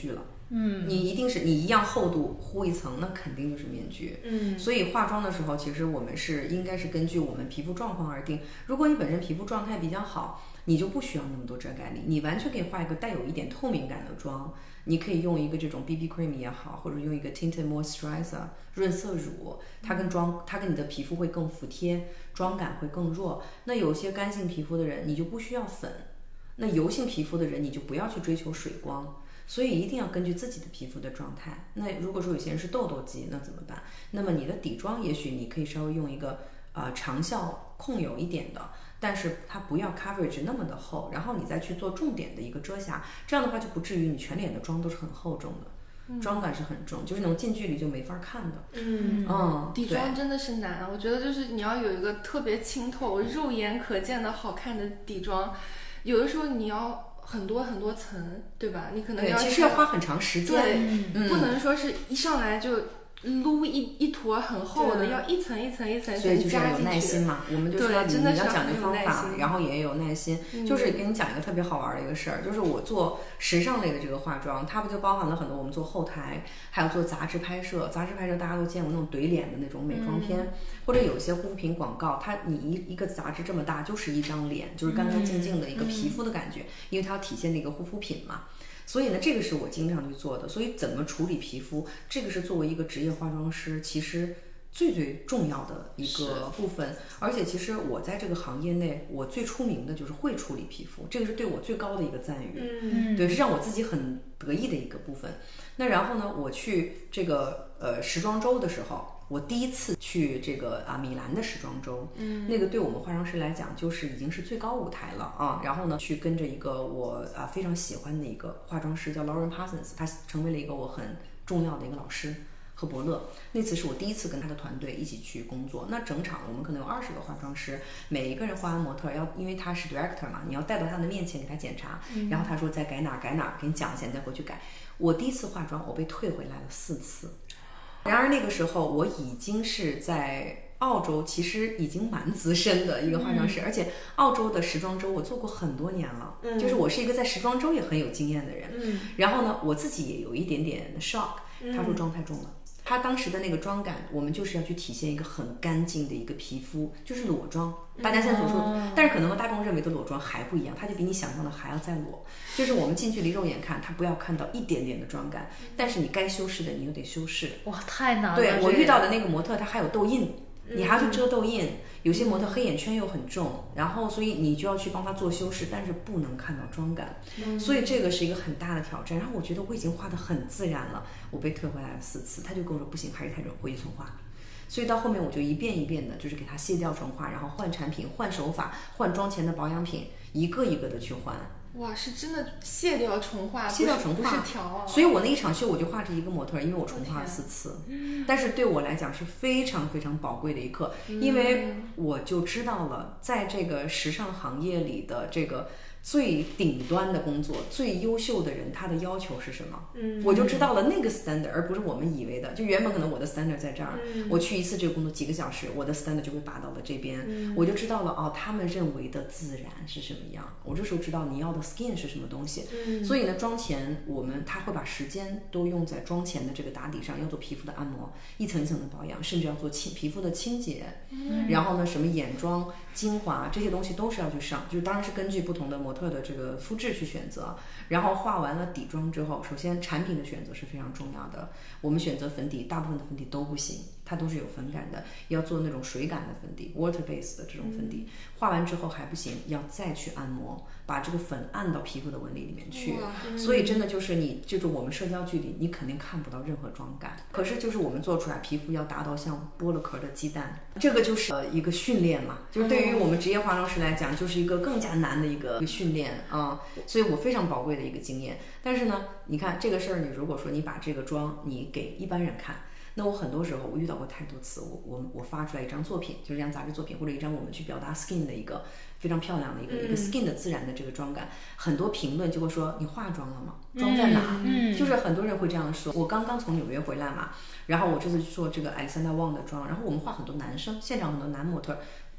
你一定是你一样厚度糊一层，那肯定就是面具。所以化妆的时候，其实我们应该是根据我们皮肤状况而定。如果你本身皮肤状态比较好，你就不需要那么多遮盖力，你完全可以画一个带有一点透明感的妆。你可以用一个这种 BB cream 也好，或者用一个 tinted moisturizer 润色乳，它跟你的皮肤会更服帖，妆感会更弱。那有些干性皮肤的人，你就不需要粉；那油性皮肤的人，你就不要去追求水光。所以一定要根据自己的皮肤的状态。那如果说有些人是痘痘肌，那怎么办？那么你的底妆也许你可以稍微用一个长效控油一点的，但是它不要 coverage 那么的厚，然后你再去做重点的一个遮瑕，这样的话就不至于你全脸的妆都是很厚重的，妆感是很重，就是那种近距离就没法看的。 底妆真的是难，我觉得就是你要有一个特别清透、肉眼可见的好看的底妆，有的时候你要很多很多层，对吧？你可能其实要花很长时间， 不能说是一上来就撸一坨很厚的，要一层一层一层所以就是要有加进去。 耐心嘛，我们就说你要讲究方法，然后也有耐心。就是跟你讲一个特别好玩的一个事儿，就是我做时尚类的这个化妆，它不就包含了很多我们做后台，还有做杂志拍摄。杂志拍摄大家都见过那种怼脸的那种美妆片，或者有一些护肤品广告，你一个杂志这么大，就是一张脸，就是干干净净的一个皮肤的感觉，因为它要体现那个护肤品嘛。所以呢，这个是我经常去做的。所以怎么处理皮肤，这个是作为一个职业化妆师，其实最重要的一个部分。而且其实我在这个行业内，我最出名的就是会处理皮肤，这个是对我最高的一个赞誉。对，是让我自己很得意的一个部分。那然后呢，我去这个时装周的时候，我第一次去这个米兰的时装周，那个对我们化妆师来讲就是已经是最高舞台了啊。然后呢，去跟着一个我非常喜欢的一个化妆师叫 Lauren Parsons， 他成为了一个我很重要的一个老师和伯乐。那次是我第一次跟他的团队一起去工作。那整场我们可能有20个化妆师，每一个人化完模特因为他是 director 嘛，你要带到他的面前给他检查，然后他说再改哪改哪，给你讲一下，你再回去改。我第一次化妆，我被退回来了4次。然而那个时候我已经是在澳洲，其实已经蛮资深的一个化妆师，而且澳洲的时装周我做过很多年了，就是我是一个在时装周也很有经验的人。然后呢，我自己也有一点点 shock， 他说妆太重了。他当时的那个妆感，我们就是要去体现一个很干净的一个皮肤，就是裸妆。大家现在所说的，但是可能和大众认为的裸妆还不一样，它就比你想象的还要再裸。就是我们近距离肉眼看，它不要看到一点点的妆感，但是你该修饰的你又得修饰。 哇，太难了！ 对，我遇到的那个模特，他还有痘印，你还要去遮痘印。有些模特黑眼圈又很重，然后所以你就要去帮他做修饰，但是不能看到妆感，所以这个是一个很大的挑战。然后我觉得我已经画得很自然了，我被退回来了4次，他就跟我说不行，还是太重，回去重画。所以到后面我就一遍一遍的，就是给他卸掉重画，然后换产品、换手法、换妆前的保养品，一个一个的去换。 哇，是真的卸掉重画， 卸掉重画， 不是调啊。 所以我那一场秀我就画着一个模特，因为我重画了4次。但是对我来讲是非常非常宝贵的一课，因为我就知道了，在这个时尚行业里的这个最顶端的工作，最优秀的人他的要求是什么？我就知道了那个 standard， 而不是我们以为的。就原本可能我的 standard 在这儿，我去一次这个工作几个小时，我的 standard 就会拔到了这边，我就知道了哦，他们认为的自然是什么样。我这时候知道你要的 skin 是什么东西。所以呢，妆前他会把时间都用在妆前的这个打底上，要做皮肤的按摩，一层一层的保养，甚至要做皮肤的清洁。然后呢，什么眼妆、精华这些东西都是要去上，就是当然是根据不同的模特的这个肤质去选择。然后化完了底妆之后，首先产品的选择是非常重要的。我们选择粉底，大部分的粉底都不行，它都是有粉感的，要做那种水感的粉底 water base 的这种粉底。化完之后还不行，要再去按摩，把这个粉按到皮肤的纹理里面去。所以真的就是就是我们社交距离，你肯定看不到任何妆感，可是就是我们做出来皮肤要达到像剥了壳的鸡蛋，这个就是一个训练嘛，就是对于我们职业化妆师来讲，就是一个更加难的一个训练啊。所以我非常宝贵的一个经验。但是呢，你看这个事儿，你如果说你把这个妆你给一般人看，那我很多时候我遇到过太多次，我发出来一张作品，就是一张杂志作品，或者一张我们去表达 skin 的一个非常漂亮的一个 skin 的自然的这个妆感，很多评论就会说你化妆了吗？妆在哪？就是很多人会这样说。我刚刚从纽约回来嘛，然后我这次做这个 Alexander Wang 的妆，然后我们画很多男生，现场很多男模特。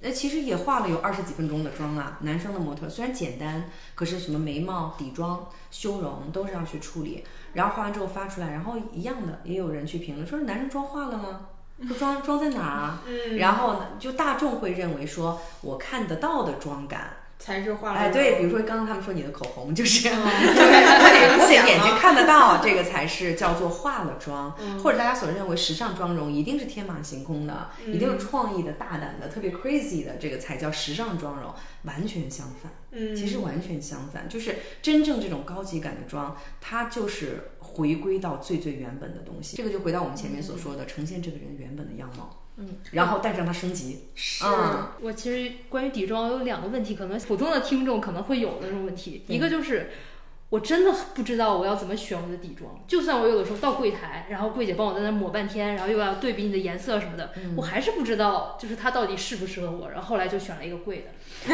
其实也化了有20几分钟的妆啊。男生的模特虽然简单，可是什么眉毛、底妆、修容都是要去处理，然后化完之后发出来，然后一样的也有人去评论说男生妆化了吗？说妆在哪儿啊？然后呢，就大众会认为说我看得到的妆感才是化了。 哎，对，比如说刚刚他们说你的口红就是就是眼睛看得到，这个才是叫做化了妆，或者大家所认为时尚妆容一定是天马行空的，一定是创意的、大胆的、特别 crazy 的，这个才叫时尚妆容，完全相反。其实完全相反，就是真正这种高级感的妆，它就是回归到最最原本的东西。这个就回到我们前面所说的，呈现这个人原本的样貌。然后但是让它升级。 是，我其实关于底妆有2个问题，可能普通的听众可能会有的这种问题。一个就是我真的不知道我要怎么选我的底妆，就算我有的时候到柜台，然后柜姐帮我在那抹半天，然后又要对比你的颜色什么的，我还是不知道就是它到底适不适合我。然后后来就选了一个贵的，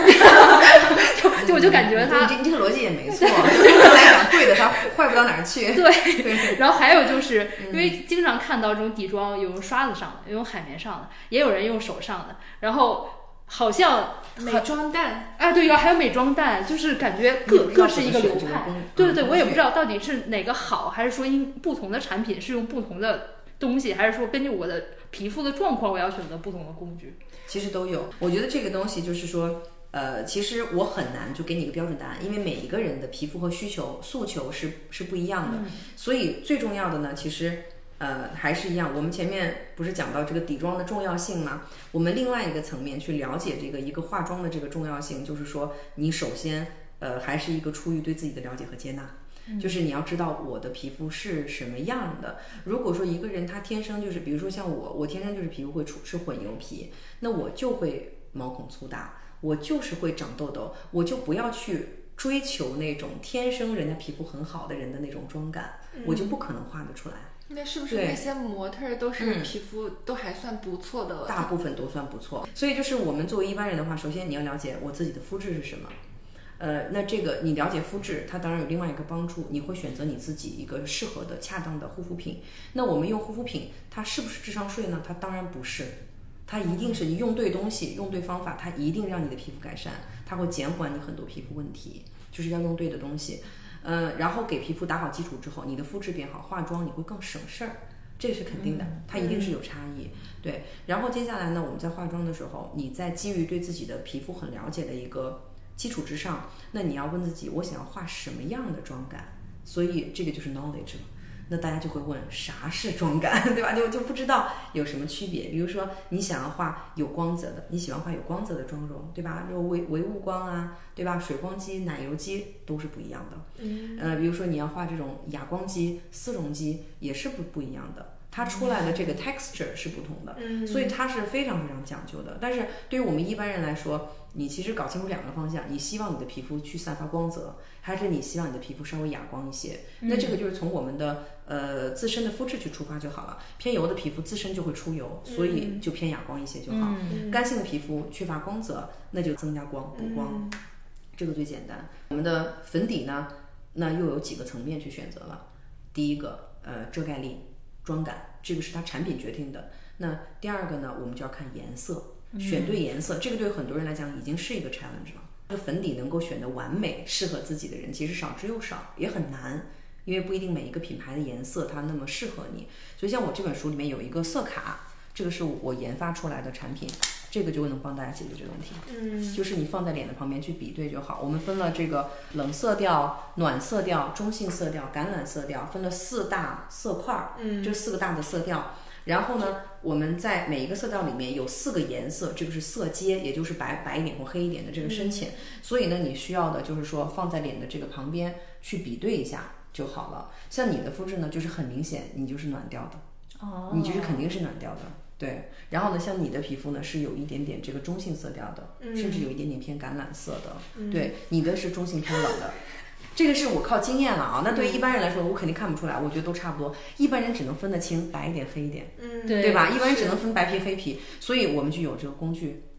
我就感觉它你这个逻辑也没错，就是来讲贵的它坏不到哪儿去。 对，然后还有就是因为经常看到这种底妆有用刷子上的，有用海绵上的，也有人用手上的，然后好像美妆蛋啊，对，还有美妆蛋，就是感觉各是一个流派。对，我也不知道到底是哪个好，还是说因不同的产品是用不同的东西，还是说根据我的皮肤的状况我要选择不同的工具。 其实都有，我觉得这个东西就是说其实我很难就给你一个标准答案，因为每一个人的皮肤和需求诉求是不一样的，所以最重要的呢，其实还是一样，我们前面不是讲到这个底妆的重要性吗？我们另外一个层面去了解这个一个化妆的这个重要性，就是说你首先还是一个出于对自己的了解和接纳。就是你要知道我的皮肤是什么样的。如果说一个人他天生就是，比如说像我天生就是皮肤是混油皮，那我就会毛孔粗大，我就是会长痘痘，我就不要去追求那种天生人家皮肤很好的人的那种妆感，我就不可能画得出来。 那是不是那些模特都是皮肤都还算不错的？ 大部分都算不错。所以就是我们作为一般人的话，首先你要了解我自己的肤质是什么。那这个你了解肤质，它当然有另外一个帮助，你会选择你自己一个适合的、恰当的护肤品。那我们用护肤品，它是不是智商税呢？它当然不是，它一定是你用对东西、用对方法，它一定让你的皮肤改善，它会减缓你很多皮肤问题，就是要用对的东西。然后给皮肤打好基础之后，你的肤质变好，化妆你会更省事儿，这是肯定的，它一定是有差异。对，然后接下来呢，我们在化妆的时候，你在基于对自己的皮肤很了解的一个基础之上，那你要问自己，我想要画什么样的妆感？所以这个就是 knowledge 了。那大家就会问啥是妆感，对吧？就不知道有什么区别。比如说你想要画有光泽的，你喜欢画有光泽的妆容，对吧？就微雾光啊，对吧？水光肌、奶油肌都是不一样的。比如说你要画这种哑光肌、丝绒肌也是不一样的。它出来的这个 texture 是不同的，所以它是非常非常讲究的。但是对于我们一般人来说，你其实搞清楚2个方向，你希望你的皮肤去散发光泽，还是你希望你的皮肤稍微哑光一些？那这个就是从我们的自身的肤质去出发就好了。偏油的皮肤自身就会出油，所以就偏哑光一些就好。干性的皮肤缺乏光泽，那就增加光补光，这个最简单。我们的粉底呢，那又有几个层面去选择了。第一个遮盖力、妆感，这个是它产品决定的。那第2个呢，我们就要看颜色，选对颜色，这个对很多人来讲已经是一个 challenge 了。这个粉底能够选得完美适合自己的人其实少之又少，也很难，因为不一定每一个品牌的颜色它那么适合你。所以像我这本书里面有一个色卡，这个是我研发出来的产品，这个就能帮大家解决这个问题。就是你放在脸的旁边去比对就好。我们分了这个冷色调、暖色调、中性色调、橄榄色调，分了4大色块，这4个大的色调。然后呢，我们在每一个色调里面有4个颜色，这个是色阶，也就是白一点或黑一点的这个深浅。所以呢，你需要的就是说放在脸的这个旁边去比对一下就好了。像你的肤质呢，就是很明显你就是暖调的，你就是肯定是暖调的。对，然后呢，像你的皮肤呢是有一点点这个中性色调的，甚至有一点点偏橄榄色的。对，你的是中性偏冷的。这个是我靠经验了啊，那对于一般人来说，我肯定看不出来，我觉得都差不多。一般人只能分得清白一点黑一点，对吧？一般人只能分白皮黑皮，所以我们就有这个工具。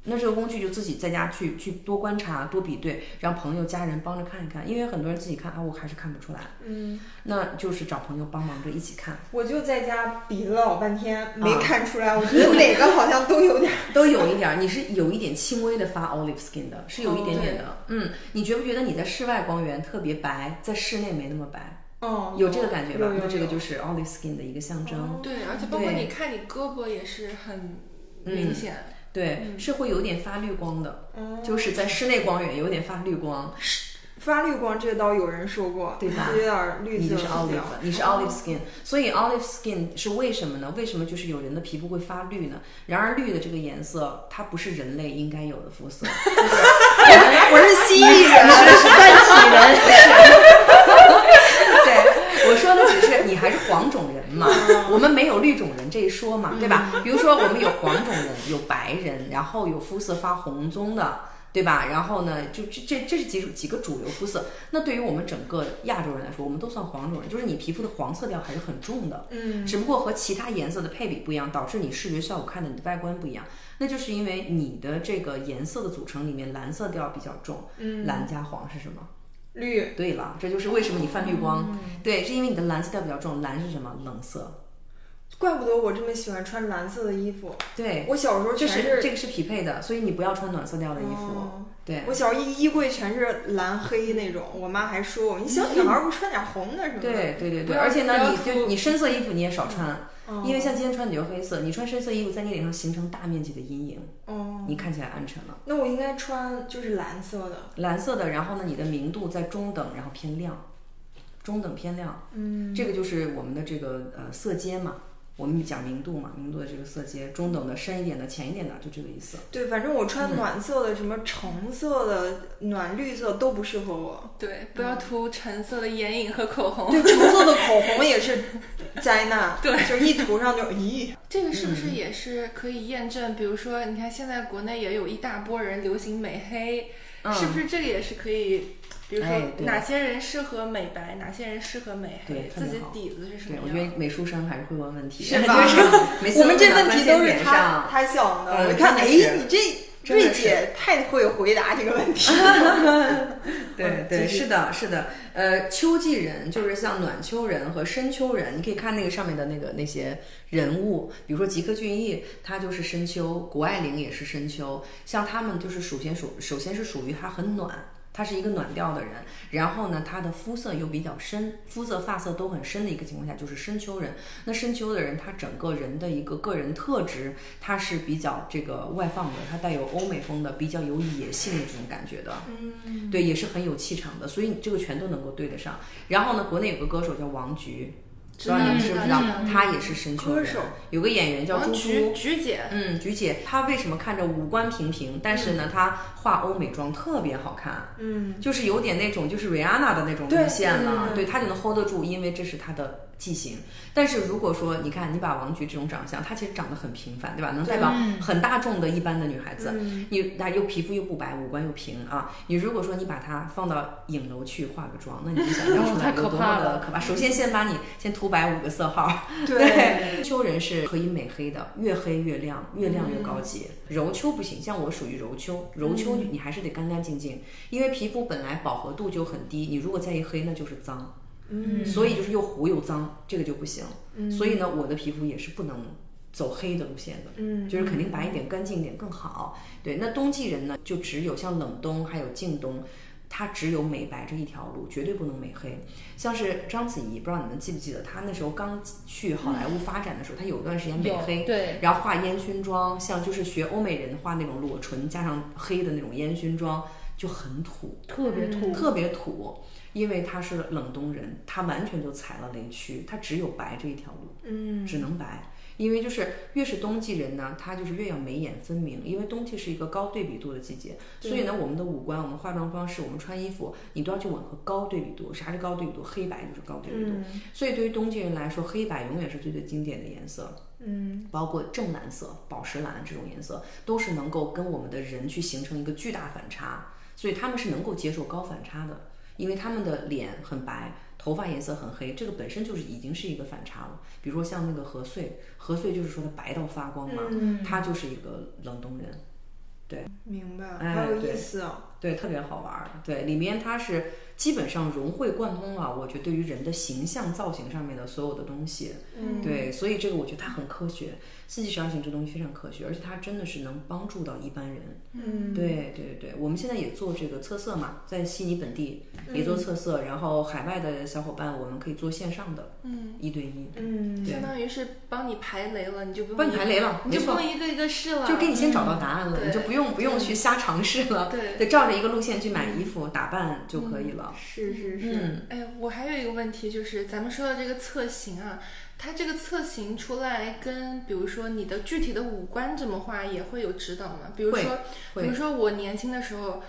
那这个工具就自己在家去多观察、多比对，让朋友、家人帮着看一看，因为很多人自己看啊，我还是看不出来。那就是找朋友帮忙着一起看。 我就在家比了老半天，没看出来。我觉得哪个好像都有点， 都有一点。你是有一点轻微的发 olive skin 的，是有一点点的。你觉不觉得你在室外光源特别白，在室内没那么白？有这个感觉吧？那这个就是 olive skin 的一个象征。 对，而且包括你看你胳膊也是很明显。 对，是会有点发绿光的，就是在室内光源有点发绿光。 发绿光这倒有人说过， 对吧？ 有点绿色。 你是 olive skin，所以 olive skin 是为什么呢？为什么就是有人的皮肤会发绿呢？然而绿的这个颜色，它不是人类应该有的肤色。 我是蜥蜴人， 是三体人。 对，我说的只是你还是黄种人嘛，我们没有绿种人这一说嘛，对吧？比如说我们有黄种人，有白人，然后有肤色发红棕的。对吧？然后呢，就这是几个主流肤色。那对于我们整个亚洲人来说，我们都算黄种人，就是你皮肤的黄色调还是很重的。只不过和其他颜色的配比不一样，导致你视觉效果看的你的外观不一样。那就是因为你的这个颜色的组成里面蓝色调比较重。蓝加黄是什么？ 绿。 对了，这就是为什么你泛绿光。对，是因为你的蓝色调比较重。蓝是什么？冷色。 怪不得我这么喜欢穿蓝色的衣服。 对， 我小时候全是这个是匹配的，所以你不要穿暖色调的衣服。对， 我小时候衣柜全是蓝黑那种，我妈还说我，你小女孩不穿点红的什么的。 对，而且呢，你深色衣服你也少穿，因为像今天穿你就黑色，你穿深色衣服在你脸上形成大面积的阴影，你看起来暗沉了。 那我应该穿就是蓝色的。 蓝色的，然后呢，你的明度在中等，然后偏亮，中等偏亮。这个就是我们的这个色阶嘛。我们讲明度嘛，明度的这个色阶，中等的、深一点的、浅一点的，就这个意思。 对，反正我穿暖色的、什么橙色的、暖绿色都不适合我。 对，不要涂橙色的眼影和口红。 对，橙色的口红也是灾难。 对， 就一涂上就咦。 这个是不是也是可以验证？比如说，你看现在国内也有一大波人流行美黑，是不是这个也是可以？比如说哪些人适合美白，哪些人适合美黑，自己底子是什么样？ 对，我觉得美术生还是会问问题， 是吧？ 就是我们这问题都是他想的。我看，你这瑞姐太会回答这个问题。 对，是的。秋季人就是像暖秋人和深秋人，你可以看那个上面的那些人物，比如说吉克隽逸，他就是深秋；谷爱凌也是深秋。像他们就是首先是属于他很暖。他是一个暖调的人，然后呢，他的肤色又比较深，肤色发色都很深的一个情况下，就是深秋人。那深秋的人，他整个人的一个个人特质，他是比较这个外放的，他带有欧美风的，比较有野性的这种感觉的，对，也是很有气场的，所以你这个全都能够对得上。然后呢，国内有个歌手叫王菊。不知道你们知不知道，她也是深秋人。有个演员叫朱珠， 菊姐， 菊姐，她为什么看着五官平平，但是呢，她化欧美妆特别好看，就是有点那种就是 Rihanna 的那种路线了，对，她就能 hold 得住，因为这是她的剂型。但是如果说你看你把王菊这种长相，她其实长得很平凡，对吧？能代表很大众的一般的女孩子，她又皮肤又不白，五官又平啊。你如果说你把她放到影楼去化个妆，那你就想象出来有多么的可怕。首先先把你先涂白5个色号，对，秋人是可以美黑的，越黑越亮，越亮越高级。柔秋不行，像我属于柔秋，柔秋你还是得干干净净，因为皮肤本来饱和度就很低，你如果再一黑那就是脏。所以就是又糊又脏，这个就不行。所以呢，我的皮肤也是不能走黑的路线的，就是肯定白一点、干净一点更好。对，那冬季人呢，就只有像冷冬还有静冬，它只有美白这一条路，绝对不能美黑。像是章子怡，不知道你们记不记得，她那时候刚去好莱坞发展的时候，她有段时间美黑， 对， 然后画烟熏妆，像就是学欧美人画那种裸唇加上黑的那种烟熏妆，就很土， 特别土。 因为他是冷冬人，他完全就踩了雷区，他只有白这一条路，只能白。因为就是越是冬季人呢，他就是越要眉眼分明，因为冬季是一个高对比度的季节，所以呢，我们的五官、我们化妆方式、我们穿衣服，你都要去吻合高对比度。啥是高对比度？黑白就是高对比度。所以对于冬季人来说，黑白永远是最最经典的颜色。包括正蓝色、宝石蓝这种颜色，都是能够跟我们的人去形成一个巨大反差，所以他们是能够接受高反差的。因为他们的脸很白，头发颜色很黑，这个本身就是已经是一个反差了。比如说像那个何穗就是说他白到发光嘛，他就是一个冷冬人。 对， 明白， 哎好有意思啊。 对，特别好玩。对，里面它是基本上融会贯通了，我觉得对于人的形象造型上面的所有的东西。对，所以这个我觉得它很科学，四季12型这东西非常科学，而且它真的是能帮助到一般人。对，我们现在也做这个测色嘛，在悉尼本地也做测色，然后海外的小伙伴我们可以做线上的，1对1。 相当于是帮你排雷了，你就不用帮你排雷了， 你就不用一个一个试了， 就给你先找到答案了，你就不用去瞎尝试了，对，照着一个路线去买衣服打扮就可以了。 是。哎，我还有一个问题，就是咱们说的这个侧形啊，它这个侧形出来跟比如说你的具体的五官怎么画也会有指导吗？比如说我年轻的时候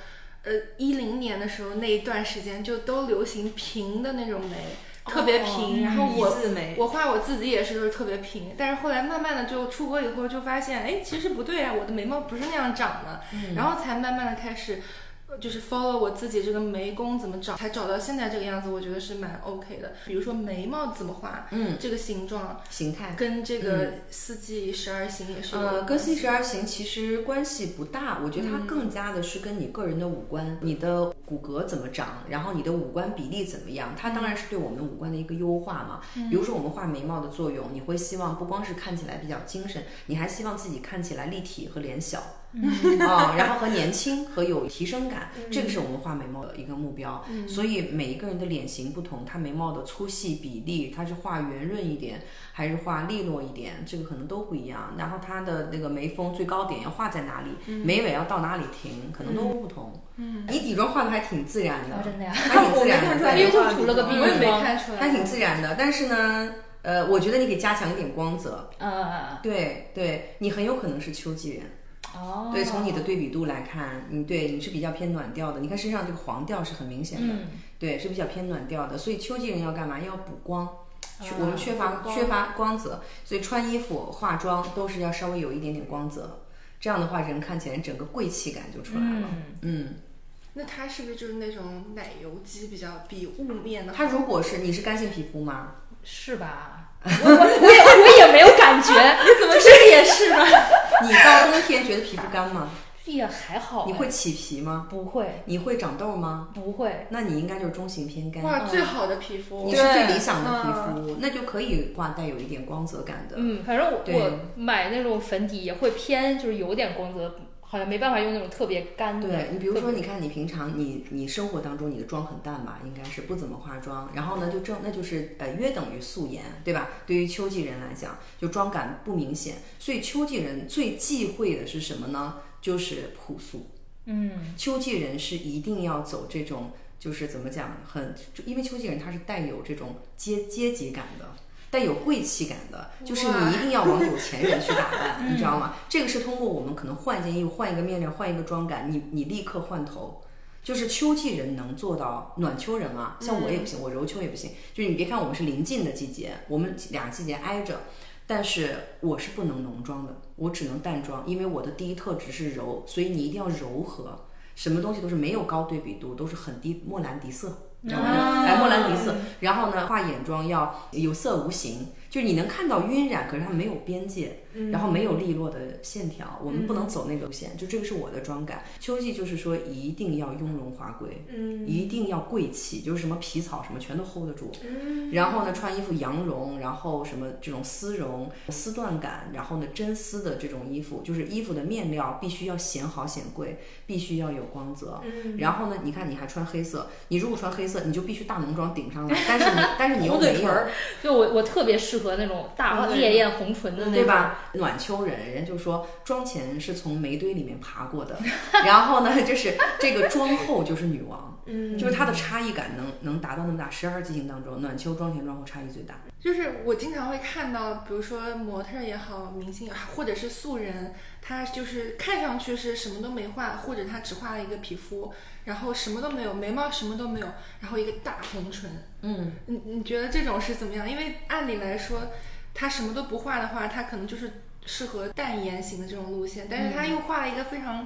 ，10年的时候那一段时间就都流行平的那种眉。特别平，然后我画我自己也是都是特别平，但是后来慢慢的就出国以后就发现，哎，其实不对啊，我的眉毛不是那样长的，然后才慢慢的开始就是 follow 我自己这个眉弓怎么找，才找到现在这个样子，我觉得是蛮 OK 的。比如说眉毛怎么画，这个形状形态跟这个四季12型也是跟四季12型其实关系不大，我觉得它更加的是跟你个人的五官，你的骨骼怎么长，然后你的五官比例怎么样，它当然是对我们五官的一个优化嘛。比如说我们画眉毛的作用，你会希望不光是看起来比较精神，你还希望自己看起来立体和脸小。然后和年轻和有提升感，这个是我们画眉毛的一个目标。所以每一个人的脸型不同，他眉毛的粗细比例，他是画圆润一点还是画利落一点，这个可能都不一样。然后他的那个眉峰最高点要画在哪里，眉尾要到哪里停，可能都不同。你底妆画的还挺自然的， 真的呀， 还挺自然的， 因为就涂了个鼻我也没看出来， 还挺自然的。但是呢，我觉得你可以加强一点光泽。对，你很有可能是秋季人。对，从你的对比度来看，你是比较偏暖调的。你看身上这个黄调是很明显的，对，是比较偏暖调的。所以秋季人要干嘛？要补光，我们缺乏光泽，所以穿衣服、化妆都是要稍微有一点点光泽。这样的话，人看起来整个贵气感就出来了。 那它是不是就是那种奶油肌比雾面的？ 它如果是你是干性皮肤吗？ 是吧？我也没有感觉， 你怎么这也是吧？ 你到冬天觉得皮肤干吗？ 也还好。 你会起皮吗？ 不会。 你会长痘吗？ 不会。 那你应该就是中型偏干。 哇，最好的皮肤， 你是最理想的皮肤，那就可以画带有一点光泽感的。 反正我买那种粉底也会偏，就是有点光泽。好像没办法用那种特别干的。 对，你比如说，你看你平常你生活当中你的妆很淡吧，应该是不怎么化妆，然后呢那就是约等于素颜，对吧？对于秋季人来讲，就妆感不明显，所以秋季人最忌讳的是什么呢？就是朴素。秋季人是一定要走这种，就是怎么讲，因为秋季人他是带有这种阶级感的。带有贵气感的，就是你一定要往有钱人去打扮，你知道吗？这个是通过我们可能换一件衣服、换一个面料、换一个妆感，你立刻换头。就是秋季人能做到，暖秋人啊，像我也不行，我柔秋也不行。就是你别看我们是临近的季节，我们俩季节挨着，但是我是不能浓妆的，我只能淡妆，因为我的第一特质是柔，所以你一定要柔和，什么东西都是没有高对比度，都是很低莫兰迪色。莫兰迪色，然后呢，画眼妆要有色无形，就是你能看到晕染，可是它没有边界，然后没有利落的线条，我们不能走那个路线，就这个是我的妆感。秋季就是说一定要雍容华贵，一定要贵气，就是什么皮草什么全都 hold 得住。然后呢，穿衣服羊绒，然后什么这种丝绒、丝缎感，然后呢真丝的这种衣服，就是衣服的面料必须要显好显贵，必须要有光泽。然后呢，你看你还穿黑色，你如果穿黑色，你就必须大浓妆顶上来，但是你又没有， 就我特别适合那种大烈焰红唇的那种， 对吧？暖秋人就说妆前是从煤堆里面爬过的，然后呢，就是这个妆后就是女王，就是它的差异感能达到那么大。12季型当中，暖秋妆前妆后差异最大。 就是我经常会看到，比如说模特也好，明星也好，或者是素人，他就是看上去是什么都没画，或者他只画了一个皮肤，然后什么都没有，眉毛什么都没有，然后一个大红唇。你觉得这种是怎么样？因为按理来说，他什么都不画的话，他可能就是适合淡颜型的这种路线，但是他又画了一个非常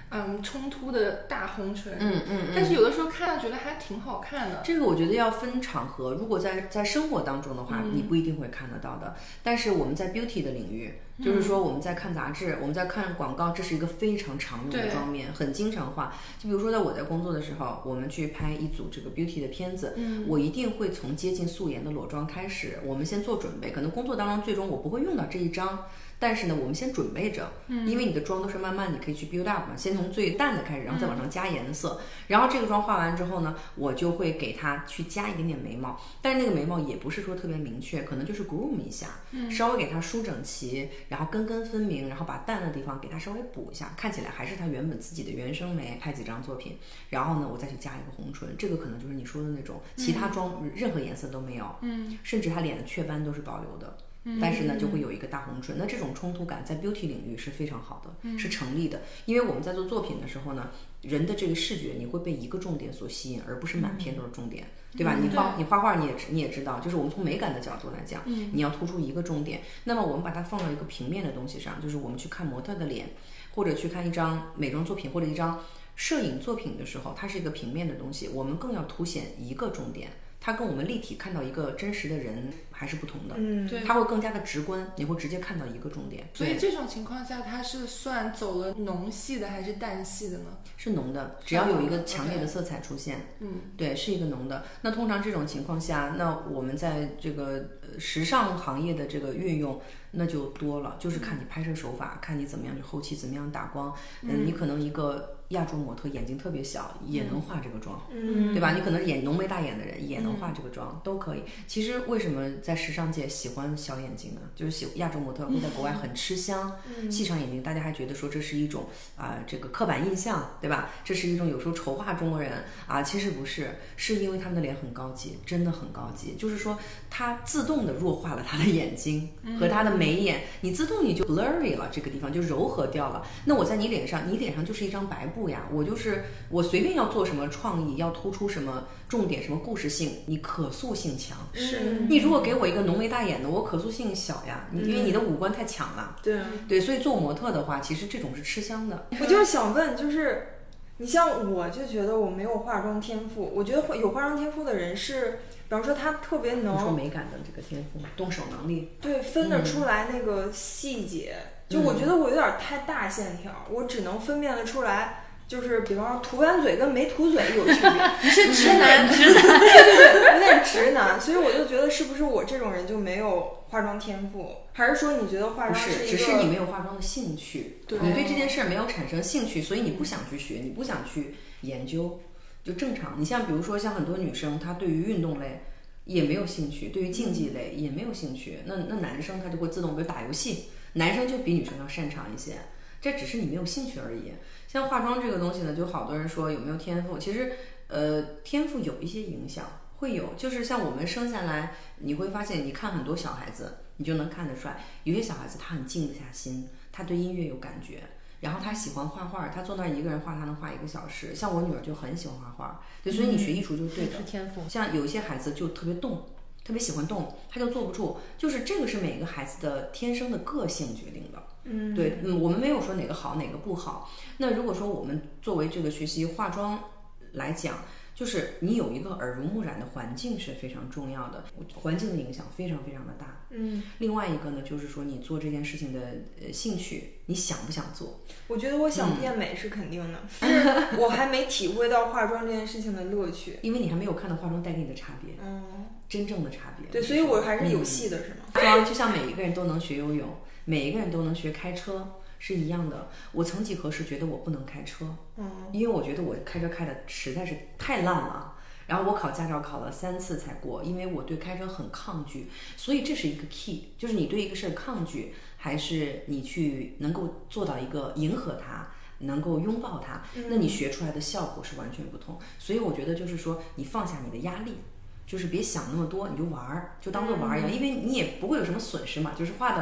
冲突的大红唇，但是有的时候看觉得还挺好看的。 这个我觉得要分场合，如果在生活当中的话，你不一定会看得到的。但是我们在 beauty 的领域，就是说我们在看杂志，我们在看广告，这是一个非常常用的妆面，很经常化。就比如说我在工作的时候，我们去拍一组这个 beauty 的片子，我一定会从接近素颜的裸妆开始，我们先做准备。可能工作当中最终我不会用到这一张。但是呢，我们先准备着，因为你的妆都是慢慢你可以去 build up 嘛，先从最淡的开始，然后再往上加颜色，然后这个妆化完之后呢，我就会给它去加一点点眉毛，但是那个眉毛也不是说特别明确，可能就是 groom 一下，稍微给它梳整齐，然后根根分明，然后把淡的地方给它稍微补一下，看起来还是它原本自己的原生眉，拍几张作品，然后呢，我再去加一个红唇，这个可能就是你说的那种，其他妆任何颜色都没有，甚至它脸的雀斑都是保留的。但是呢，就会有一个大红唇，那这种冲突感在 beauty 领域是非常好的，是成立的。因为我们在做作品的时候呢，人的这个视觉你会被一个重点所吸引，而不是满篇都是重点，对吧？你画画你也知道，就是我们从美感的角度来讲，你要突出一个重点。那么我们把它放到一个平面的东西上，就是我们去看模特的脸，或者去看一张美妆作品或者一张摄影作品的时候，它是一个平面的东西，我们更要凸显一个重点。它跟我们立体看到一个真实的人还是不同的， 对， 它会更加的直观，你会直接看到一个重点。 所以这种情况下，它是算走了浓系的还是淡系的呢？ 是浓的，只要有一个强烈的色彩出现，对，是一个浓的。那通常这种情况下，那我们在这个时尚行业的这个运用，那就多了，就是看你拍摄手法，看你怎么样去后期怎么样打光，你可能一个亚洲模特眼睛特别小也能化这个妆，对吧？你可能眼浓眉大眼的人也能化这个妆，都可以。其实为什么在时尚界喜欢小眼睛呢？就是亚洲模特会在国外很吃香，细长眼睛，大家还觉得说这是一种这个刻板印象，对吧？这是一种有时候丑化中国人啊，其实不是，是因为他们的脸很高级，真的很高级，就是说它自动的弱化了他的眼睛和他的眉眼，你自动你就 blurry 了，这个地方就柔和掉了。那我在你脸上就是一张白布呀，我随便要做什么创意，要突出什么重点，什么故事性，你可塑性强。 是你如果给我一个浓眉大眼的，我可塑性小呀，因为你的五官太强了。对，所以做模特的话，其实这种是吃香的。 我就是想问，就是你像我就觉得我没有化妆天赋，我觉得有化妆天赋的人是，比方说他特别能你说美感的这个天赋，动手能力， 对，分得出来那个细节。就我觉得我有点太大线条，我只能分辨得出来。就是比方说涂完嘴跟没涂嘴有区别， 你是直男， 对，有点直男，所以我就觉得是不是我这种人就没有化妆天赋，还是说你觉得化妆是一个，只是你没有化妆的兴趣， 对， 你对这件事没有产生兴趣，所以你不想去学，你不想去研究，就正常。你像比如说像很多女生，她对于运动类也没有兴趣，对于竞技类也没有兴趣，那男生他就会自动，比如打游戏，男生就比女生要擅长一些，这只是你没有兴趣而已。像化妆这个东西呢，就好多人说有没有天赋，其实天赋有一些影响，会有，就是像我们生下来，你会发现，你看很多小孩子，你就能看得出来，有些小孩子他很静得下心，他对音乐有感觉，然后他喜欢画画，他坐那儿一个人画，他能画1个小时。像我女儿就很喜欢画画，对，所以你学艺术就是对的。 是天赋。 像有一些孩子就特别动，特别喜欢动，他就坐不住，就是这个是每个孩子的天生的个性决定的。对，我们没有说哪个好哪个不好。那如果说我们作为这个学习化妆来讲，就是你有一个耳濡目染的环境是非常重要的，环境的影响非常非常的大。另外一个呢，就是说你做这件事情的兴趣，你想不想做？ 我觉得我想变美是肯定的，但是我还没体会到化妆这件事情的乐趣， 因为你还没有看到化妆带给你的差别，真正的差别。 对，所以我还是有戏的，是吗？ 妆就像每一个人都能学游泳，每一个人都能学开车。是一样的，我曾几何时觉得我不能开车，因为我觉得我开车开的实在是太烂了，然后我考驾照考了3次才过，因为我对开车很抗拒，所以这是一个 key， 就是你对一个事抗拒，还是你去能够做到一个迎合它，能够拥抱它，那你学出来的效果是完全不同。所以我觉得就是说，你放下你的压力，就是别想那么多，你就玩，就当做玩一样，因为你也不会有什么损失嘛，就是画的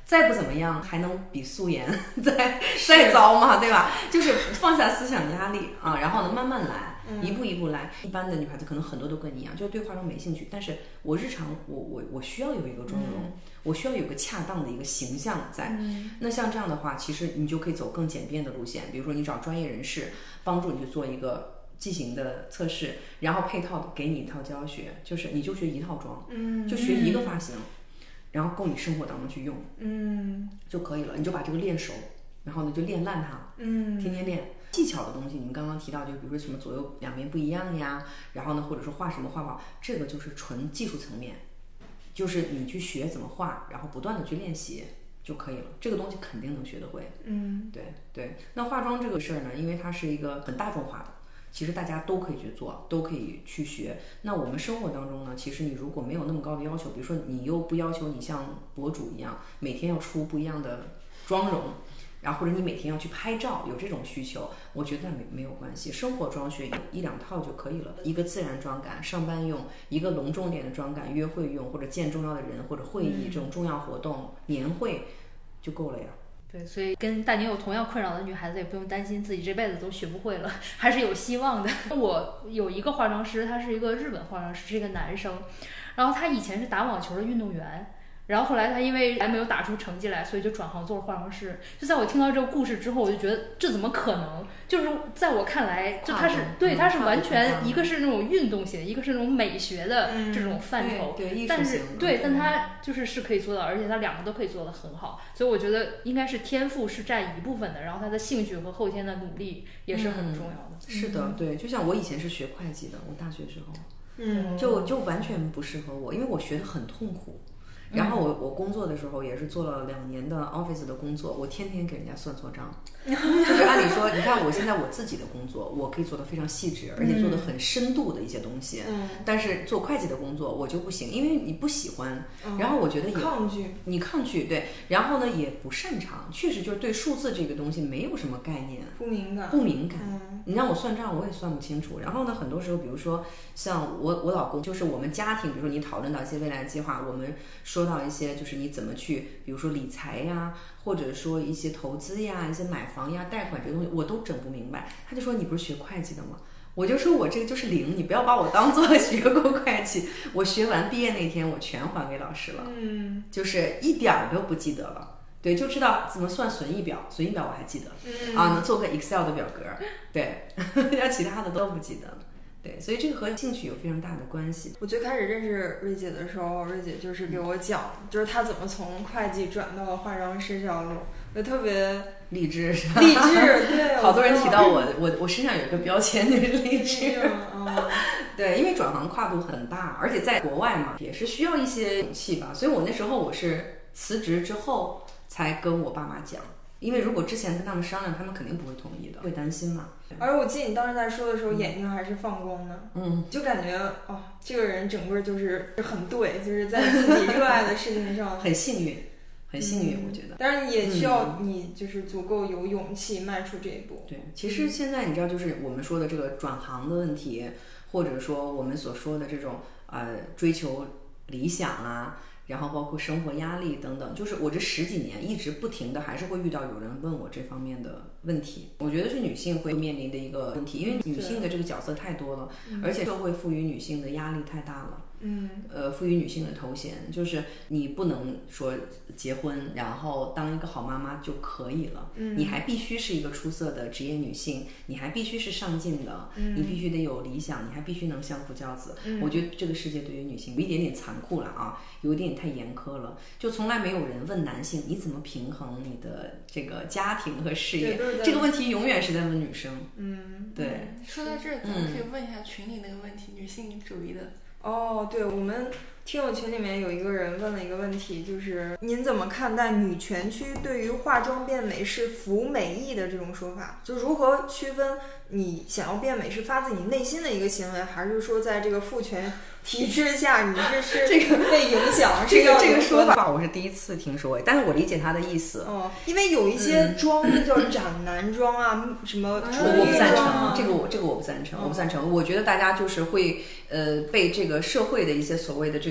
再不怎么样还能比素颜再糟嘛，对吧？就是放下思想压力啊，然后呢慢慢来，一步一步来。一般的女孩子可能很多都跟你一样，就对化妆没兴趣，但是我日常我需要有一个妆容，我需要有个恰当的一个形象在。那像这样的话，其实你就可以走更简便的路线，比如说你找专业人士帮助你去做一个剂型的测试，然后配套给你一套教学，就是你就学一套妆，就学一个发型，然后够你生活当中去用，就可以了。你就把这个练熟，然后呢就练烂它，天天练。技巧的东西，你们刚刚提到，就比如说什么左右两边不一样呀，然后呢或者说画什么画法，这个就是纯技术层面，就是你去学怎么画，然后不断的去练习就可以了。这个东西肯定能学得会。对。那化妆这个事儿呢，因为它是一个很大众化的，其实大家都可以去做，都可以去学。那我们生活当中呢，其实你如果没有那么高的要求，比如说你又不要求你像博主一样每天要出不一样的妆容，然后或者你每天要去拍照，有这种需求，我觉得没有关系。生活妆学一两套就可以了，一个自然妆感上班用，一个隆重点的妆感约会用，或者见重要的人或者会议这种重要活动，年会就够了呀。 对，所以跟大宁有同样困扰的女孩子也不用担心自己这辈子都学不会了，还是有希望的。我有一个化妆师，他是一个日本化妆师，是一个男生，然后他以前是打网球的运动员，然后后来他因为还没有打出成绩来，所以就转行做了化妆师。就在我听到这个故事之后，我就觉得这怎么可能？就是在我看来，就他是他是完全一个是那种运动型，一个是那种美学的这种范畴， 对， 但是但他是可以做到，而且他两个都可以做得很好。所以我觉得应该是天赋是占一部分的，然后他的兴趣和后天的努力也是很重要的。 是的，对，就像我以前是学会计的，我大学时候，就完全不适合我，因为我学得很痛苦。然后我工作的时候也是做了2年的 office 的工作，我天天给人家算错账，就是按理说，你看我现在我自己的工作，我可以做得非常细致，而且做得很深度的一些东西，但是做会计的工作我就不行，因为你不喜欢，然后我觉得你抗拒，对，然后呢也不擅长，确实就是对数字这个东西没有什么概念，不敏感，你让我算账我也算不清楚。然后呢很多时候比如说像我老公，就是我们家庭，比如说你讨论到一些未来计划，我们说到一些就是你怎么去比如说理财呀，或者说一些投资呀，一些买房呀，贷款这个东西我都整不明白。他就说你不是学会计的吗？我就说我这个就是零，你不要把我当做学过会计。我学完毕业那天我全还给老师了，就是一点儿都不记得了。对，就知道怎么算损益表，损益表我还记得，能做个 Excel 的表格，对，要其他的都不记得了。对，所以这个和兴趣有非常大的关系。 我最开始认识瑞姐的时候，瑞姐就是给我讲，就是她怎么从会计转到了化妆师这条路，就特别励志，是吧？励志，对， 好多人提到我身上有一个标签就是励志。对，因为转行跨度很大，而且在国外嘛，也是需要一些勇气吧。所以我那时候我是辞职之后才跟我爸妈讲。因为如果之前跟他们商量，他们肯定不会同意的，会担心嘛。 而我记得你当时在说的时候，眼睛还是放光的，就感觉这个人整个就是很对，就是在自己热爱的事情上很幸运，我觉得。 当然也需要你就是足够有勇气迈出这一步。 对，其实现在你知道，就是我们说的这个转行的问题，或者说我们所说的这种追求理想啊。然后包括生活压力等等，就是我这10几年一直不停的还是会遇到有人问我这方面的问题。我觉得是女性会面临的一个问题，因为女性的这个角色太多了，而且社会赋予女性的压力太大了。赋予女性的头衔就是你不能说结婚然后当一个好妈妈就可以了，你还必须是一个出色的职业女性，你还必须是上进的，你必须得有理想，你还必须能相夫教子。我觉得这个世界对于女性有一点点残酷了啊，有一点太严苛了，就从来没有人问男性你怎么平衡你的这个家庭和事业，这个问题永远是在问女生。对。 说到这儿，咱们可以问一下群里那个问题，女性主义的。 对，我们听友群里面有一个人问了一个问题，就是您怎么看待女权区对于化妆变美是服美役的这种说法？就如何区分你想要变美是发自你内心的一个行为，还是说在这个父权体制下你是这个被影响？ 这个说法我是第一次听说，但是我理解他的意思。 因为有一些妆叫斩男妆啊，什么我不赞成，这个我不赞成，我不赞成。我觉得大家就是会被这个社会的一些所谓的这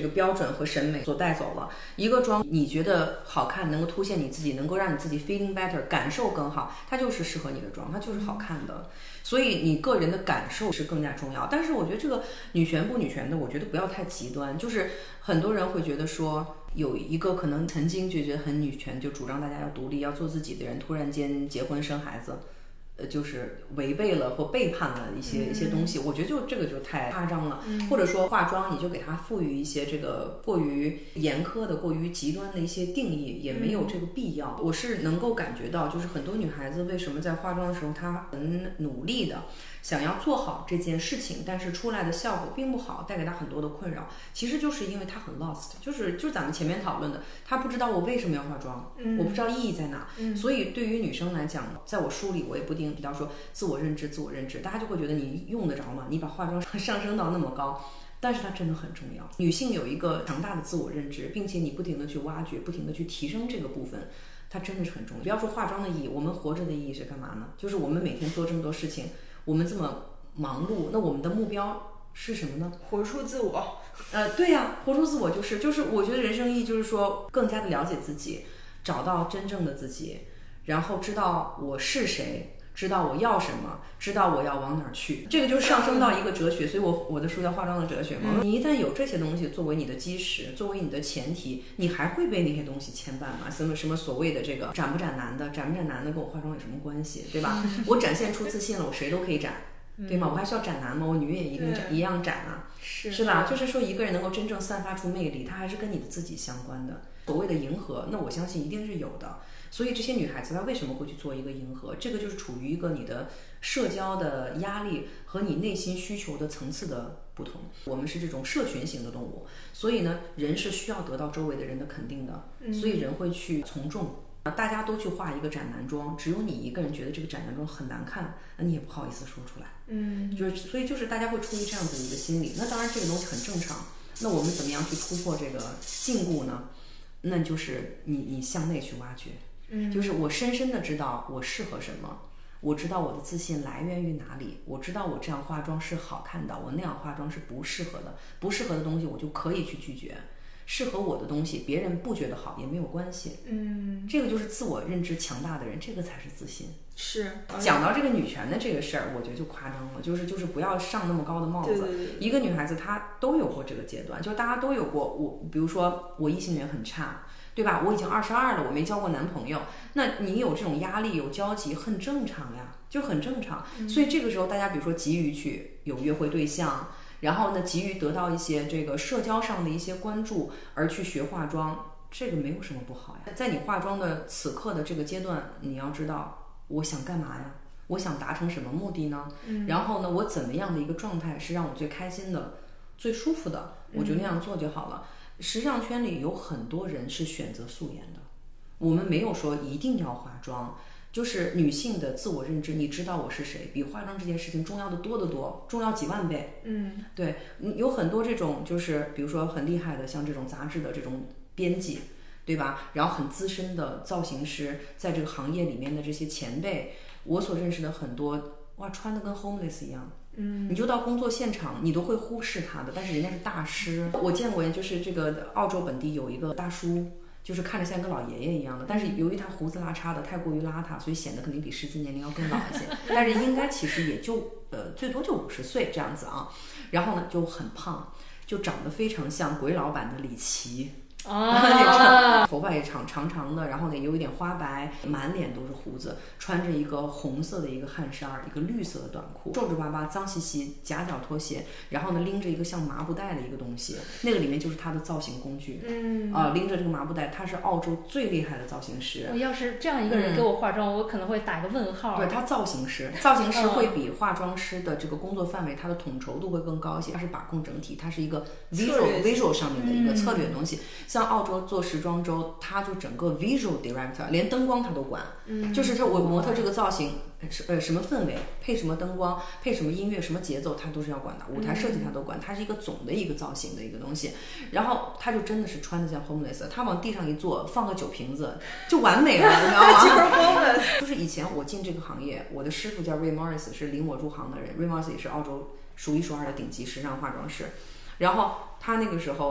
个标准和审美所带走了。一个妆你觉得好看，能够凸显你自己，能够让你自己 feeling better， 感受更好，它就是适合你的妆，它就是好看的。所以你个人的感受是更加重要。但是我觉得这个女权不女权的，我觉得不要太极端。就是很多人会觉得说，有一个可能曾经就觉得很女权，就主张大家要独立要做自己的人，突然间结婚生孩子，就是违背了或背叛了一些东西。我觉得这个就太夸张了。或者说化妆你就给它赋予一些这个过于严苛的、过于极端的一些定义，也没有这个必要。我是能够感觉到，就是很多女孩子为什么在化妆的时候她很努力的想要做好这件事情，但是出来的效果并不好，带给她很多的困扰，其实就是因为她很 lost， 就是咱们前面讨论的，她不知道我为什么要化妆，我不知道意义在哪。所以对于女生来讲，在我书里我也不定提到说自我认知，大家就会觉得你用得着吗？你把化妆上升到那么高，但是它真的很重要。女性有一个强大的自我认知，并且你不停的去挖掘，不停的去提升这个部分，它真的是很重要。不要说化妆的意义，我们活着的意义是干嘛呢？就是我们每天做这么多事情，我们这么忙碌，那我们的目标是什么呢？ 活出自我。 对呀，活出自我就是我觉得人生意义就是说更加的了解自己，找到真正的自己，然后知道我是谁，知道我要什么，知道我要往哪儿去。这个就是上升到一个哲学，所以我的书叫化妆的哲学嘛。你一旦有这些东西作为你的基石，作为你的前提，你还会被那些东西牵绊吗？什么所谓的这个展不展男的跟我化妆有什么关系，对吧？我展现出自信了，我谁都可以展，对吗？我还需要展男吗？我女也一样展啊，是吧？就是说一个人能够真正散发出魅力，它还是跟你的自己相关的。所谓的迎合，那我相信一定是有的。所以这些女孩子她为什么会去做一个迎合？这个就是处于一个你的社交的压力和你内心需求的层次的不同。我们是这种社群型的动物，所以呢，人是需要得到周围的人的肯定的，所以人会去从众。大家都去画一个斩男装，只有你一个人觉得这个斩男装很难看，那你也不好意思说出来。所以大家会出于这样子的一个心理。那当然这个东西很正常。那我们怎么样去突破这个禁锢呢？那就是你向内去挖掘。就是我深深的知道我适合什么，我知道我的自信来源于哪里，我知道我这样化妆是好看的，我那样化妆是不适合的，不适合的东西我就可以去拒绝，适合我的东西别人不觉得好也没有关系。这个就是自我认知强大的人，这个才是自信。 是讲到这个女权的这个事儿，我觉得就夸张了，就是不要上那么高的帽子。 对。 一个女孩子她都有过这个阶段，就大家都有过。比如说我异性缘很差，对吧？我已经22了，我没交过男朋友，那你有这种压力有交集很正常呀，就很正常。所以这个时候大家比如说急于去有约会对象，然后呢急于得到一些这个社交上的一些关注而去学化妆，这个没有什么不好呀。在你化妆的此刻的这个阶段，你要知道我想干嘛呀，我想达成什么目的呢？然后呢我怎么样的一个状态是让我最开心的最舒服的，我就那样做就好了。时尚圈里有很多人是选择素颜的，我们没有说一定要化妆，就是女性的自我认知，你知道我是谁，比化妆这件事情重要的多得多，重要几万倍。对，有很多这种就是比如说很厉害的，像这种杂志的这种编辑，对吧？然后很资深的造型师，在这个行业里面的这些前辈，我所认识的很多，哇，穿的跟 homeless 一样。你就到工作现场，你都会忽视他的，但是人家是大师。我见过，就是这个澳洲本地有一个大叔，就是看着像个老爷爷一样的，但是由于他胡子拉碴的太过于邋遢，所以显得肯定比实际年龄要更老一些。但是应该其实也就最多就50岁这样子啊。然后呢就很胖，就长得非常像鬼佬版的李琦。头发也长长的，然后呢有一点花白，满脸都是胡子，穿着一个红色的一个汗衫，一个绿色的短裤，皱皱巴巴，脏兮兮，夹脚拖鞋，然后呢拎着一个像麻布袋的一个东西，那个里面就是他的造型工具。拎着这个麻布袋，他是澳洲最厉害的造型师。 要是这样一个人给我化妆，我可能会打个问号。 对，他造型师会比化妆师的这个工作范围，他的统筹度会更高一些，他是把控整体，他是一个 visual 上面的一个策略的东西。像澳洲做时装周，他就整个 visual director， 连灯光他都管。就是我模特这个造型，什么氛围，配什么灯光，配什么音乐，什么节奏，他都是要管的。舞台设计他都管，他是一个总的一个造型的一个东西。然后他就真的是穿的像 homeless， 他往地上一坐，放个酒瓶子就完美了，你知道吗？ 就是 homeless。 就是以前我进这个行业，我的师傅叫 Ray Morris， 是领我入行的人。Ray Morris 也是澳洲数一数二的顶级时尚化妆师。然后他那个时候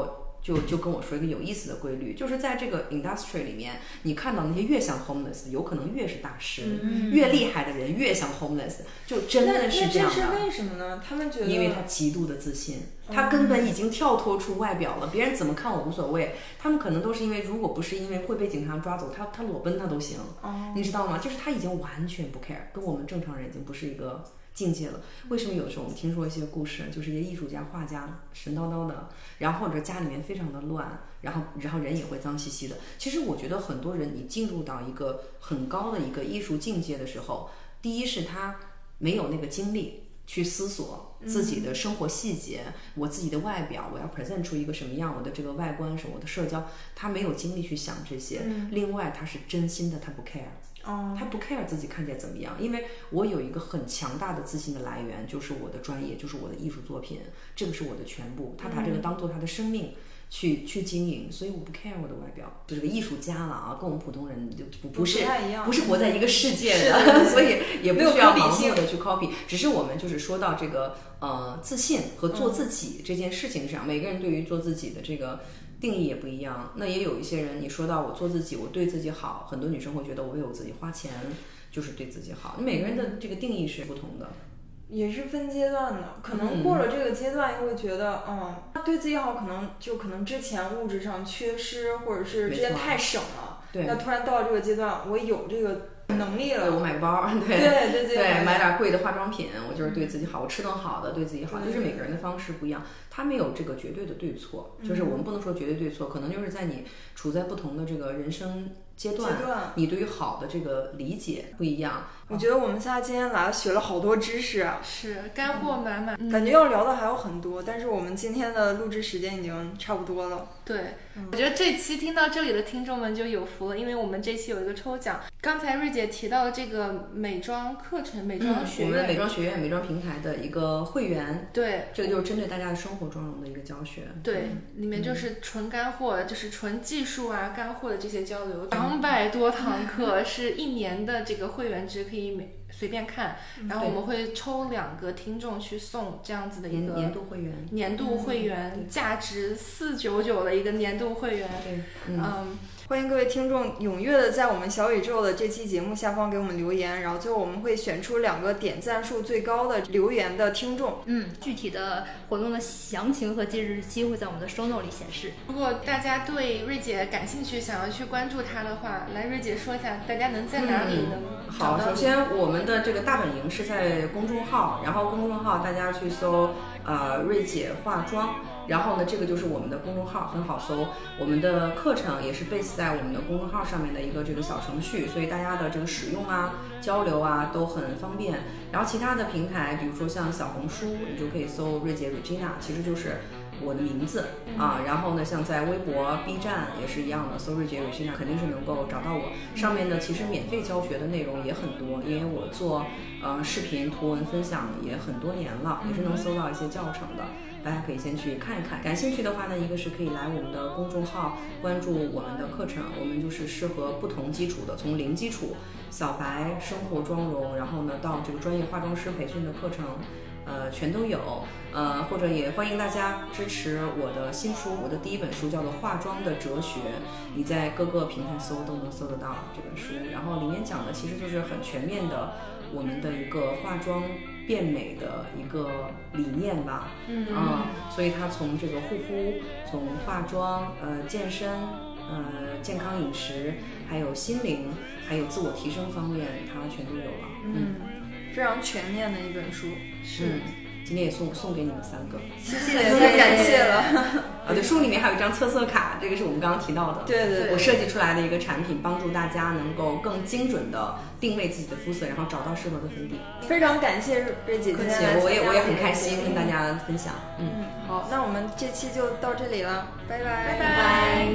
就跟我说一个有意思的规律，就是在这个 industry 里面，你看到那些越像 homeless， 有可能越是大师，越厉害的人越像 homeless， 就真的是这样的。 那这是为什么呢？他们觉得， 因为他极度的自信，他根本已经跳脱出外表了，别人怎么看我无所谓。他们可能都是因为，如果不是因为会被警察抓走，他裸奔他都行，你知道吗？就是他已经完全不 care， 跟我们正常人已经不是一个境界了。为什么有时候我们听说一些故事，就是一些艺术家、画家神叨叨的，然后或者家里面非常的乱，然后人也会脏兮兮的。其实我觉得很多人，你进入到一个很高的一个艺术境界的时候，第一是他没有那个精力去思索自己的生活细节，我自己的外表，我要 present 出一个什么样，我的这个外观什么，我的社交，他没有精力去想这些。另外他是真心的，他不 care。他不 care 自己看起来怎么样，因为我有一个很强大的自信的来源，就是我的专业，就是我的艺术作品，这个是我的全部。他把这个当做他的生命去经营，所以我不 care 我的外表，就是个艺术家了啊，跟我们普通人就不是活在一个世界的，所以也不需要盲目的去 copy。只是我们就是说到这个自信和做自己这件事情上，每个人对于做自己的这个定义也不一样。那也有一些人，你说到我做自己，我对自己好，很多女生会觉得我为我自己花钱就是对自己好。每个人的这个定义是不同的， 也是分阶段的。可能过了这个阶段，又会觉得，对自己好，可能之前物质上缺失，或者是之前太省了。对，那突然到了这个阶段，我有这个能力了， 我买个包，对，买点贵的化妆品，我就是对自己好，我吃顿好的，对自己好，就是每个人的方式不一样，他没有这个绝对的对错，就是我们不能说绝对对错，可能就是在你处在不同的这个人生阶段，你对于好的这个理解不一样。 我觉得我们仨今天来学了好多知识啊， 是干货满满， 感觉要聊的还有很多，但是我们今天的录制时间已经差不多了。 对，我觉得这期听到这里的听众们就有福了，因为我们这期有一个抽奖。刚才瑞姐提到的这个美妆课程、美妆学院， 我们的美妆学院、美妆平台的一个会员， 对， 这个就是针对大家的生活妆容的一个教学。 对，里面就是纯干货，就是纯技术啊、干货的这些交流。200多堂课是1年的这个会员制，可以随便看，然后我们会抽2个听众去送这样子的一个年度会员， 价值499的一个年度会员。 对， 欢迎各位听众踊跃的在我们小宇宙的这期节目下方给我们留言，然后最后我们会选出2个点赞数最高的留言的听众。 具体的活动的详情和截止日期会在我们的 show note 里显示。 如果大家对瑞姐感兴趣，想要去关注她的话，来瑞姐说一下大家能在哪里能找到。 好，首先我们的这个大本营是在公众号，然后公众号大家去搜瑞姐化妆，然后呢这个就是我们的公众号，很好搜。我们的课程也是 base 在我们的公众号上面的一个这个小程序，所以大家的这个使用啊、交流啊都很方便。然后其他的平台，比如说像小红书，你就可以搜瑞姐 Regina， 其实就是我的名字啊。然后呢，像在微博、B 站也是一样的，搜瑞姐 Regina 肯定是能够找到我。上面呢，其实免费教学的内容也很多，因为我做视频图文分享也很多年了，也是能搜到一些教程的。大家可以先去看一看，感兴趣的话呢，一个是可以来我们的公众号关注我们的课程，我们就是适合不同基础的，从零基础、小白、生活妆容，然后呢到这个专业化妆师培训的课程，全都有。或者也欢迎大家支持我的新书，我的第1本书叫做《化妆的哲学》，你在各个平台搜都能搜得到这本书。然后里面讲的其实就是很全面的我们的一个化妆变美的一个理念吧。所以它从这个护肤、从化妆、健身、健康饮食，还有心灵，还有自我提升方面，它全都有了。 非常全面的一本书。 是。今天也送给你们3个， 谢谢，太感谢了。 对，书里面还有一张测色卡，这个是我们刚刚提到的， 对， 我设计出来的一个产品，帮助大家能够更精准的定位自己的肤色，然后找到适合的粉底。 非常感谢瑞姐今天来， 我也很开心跟大家分享。 好，那我们这期就到这里了，拜拜， 拜拜。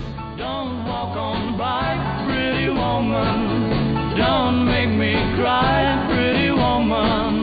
Don't walk on by, pretty woman. Don't make me cry, pretty woman.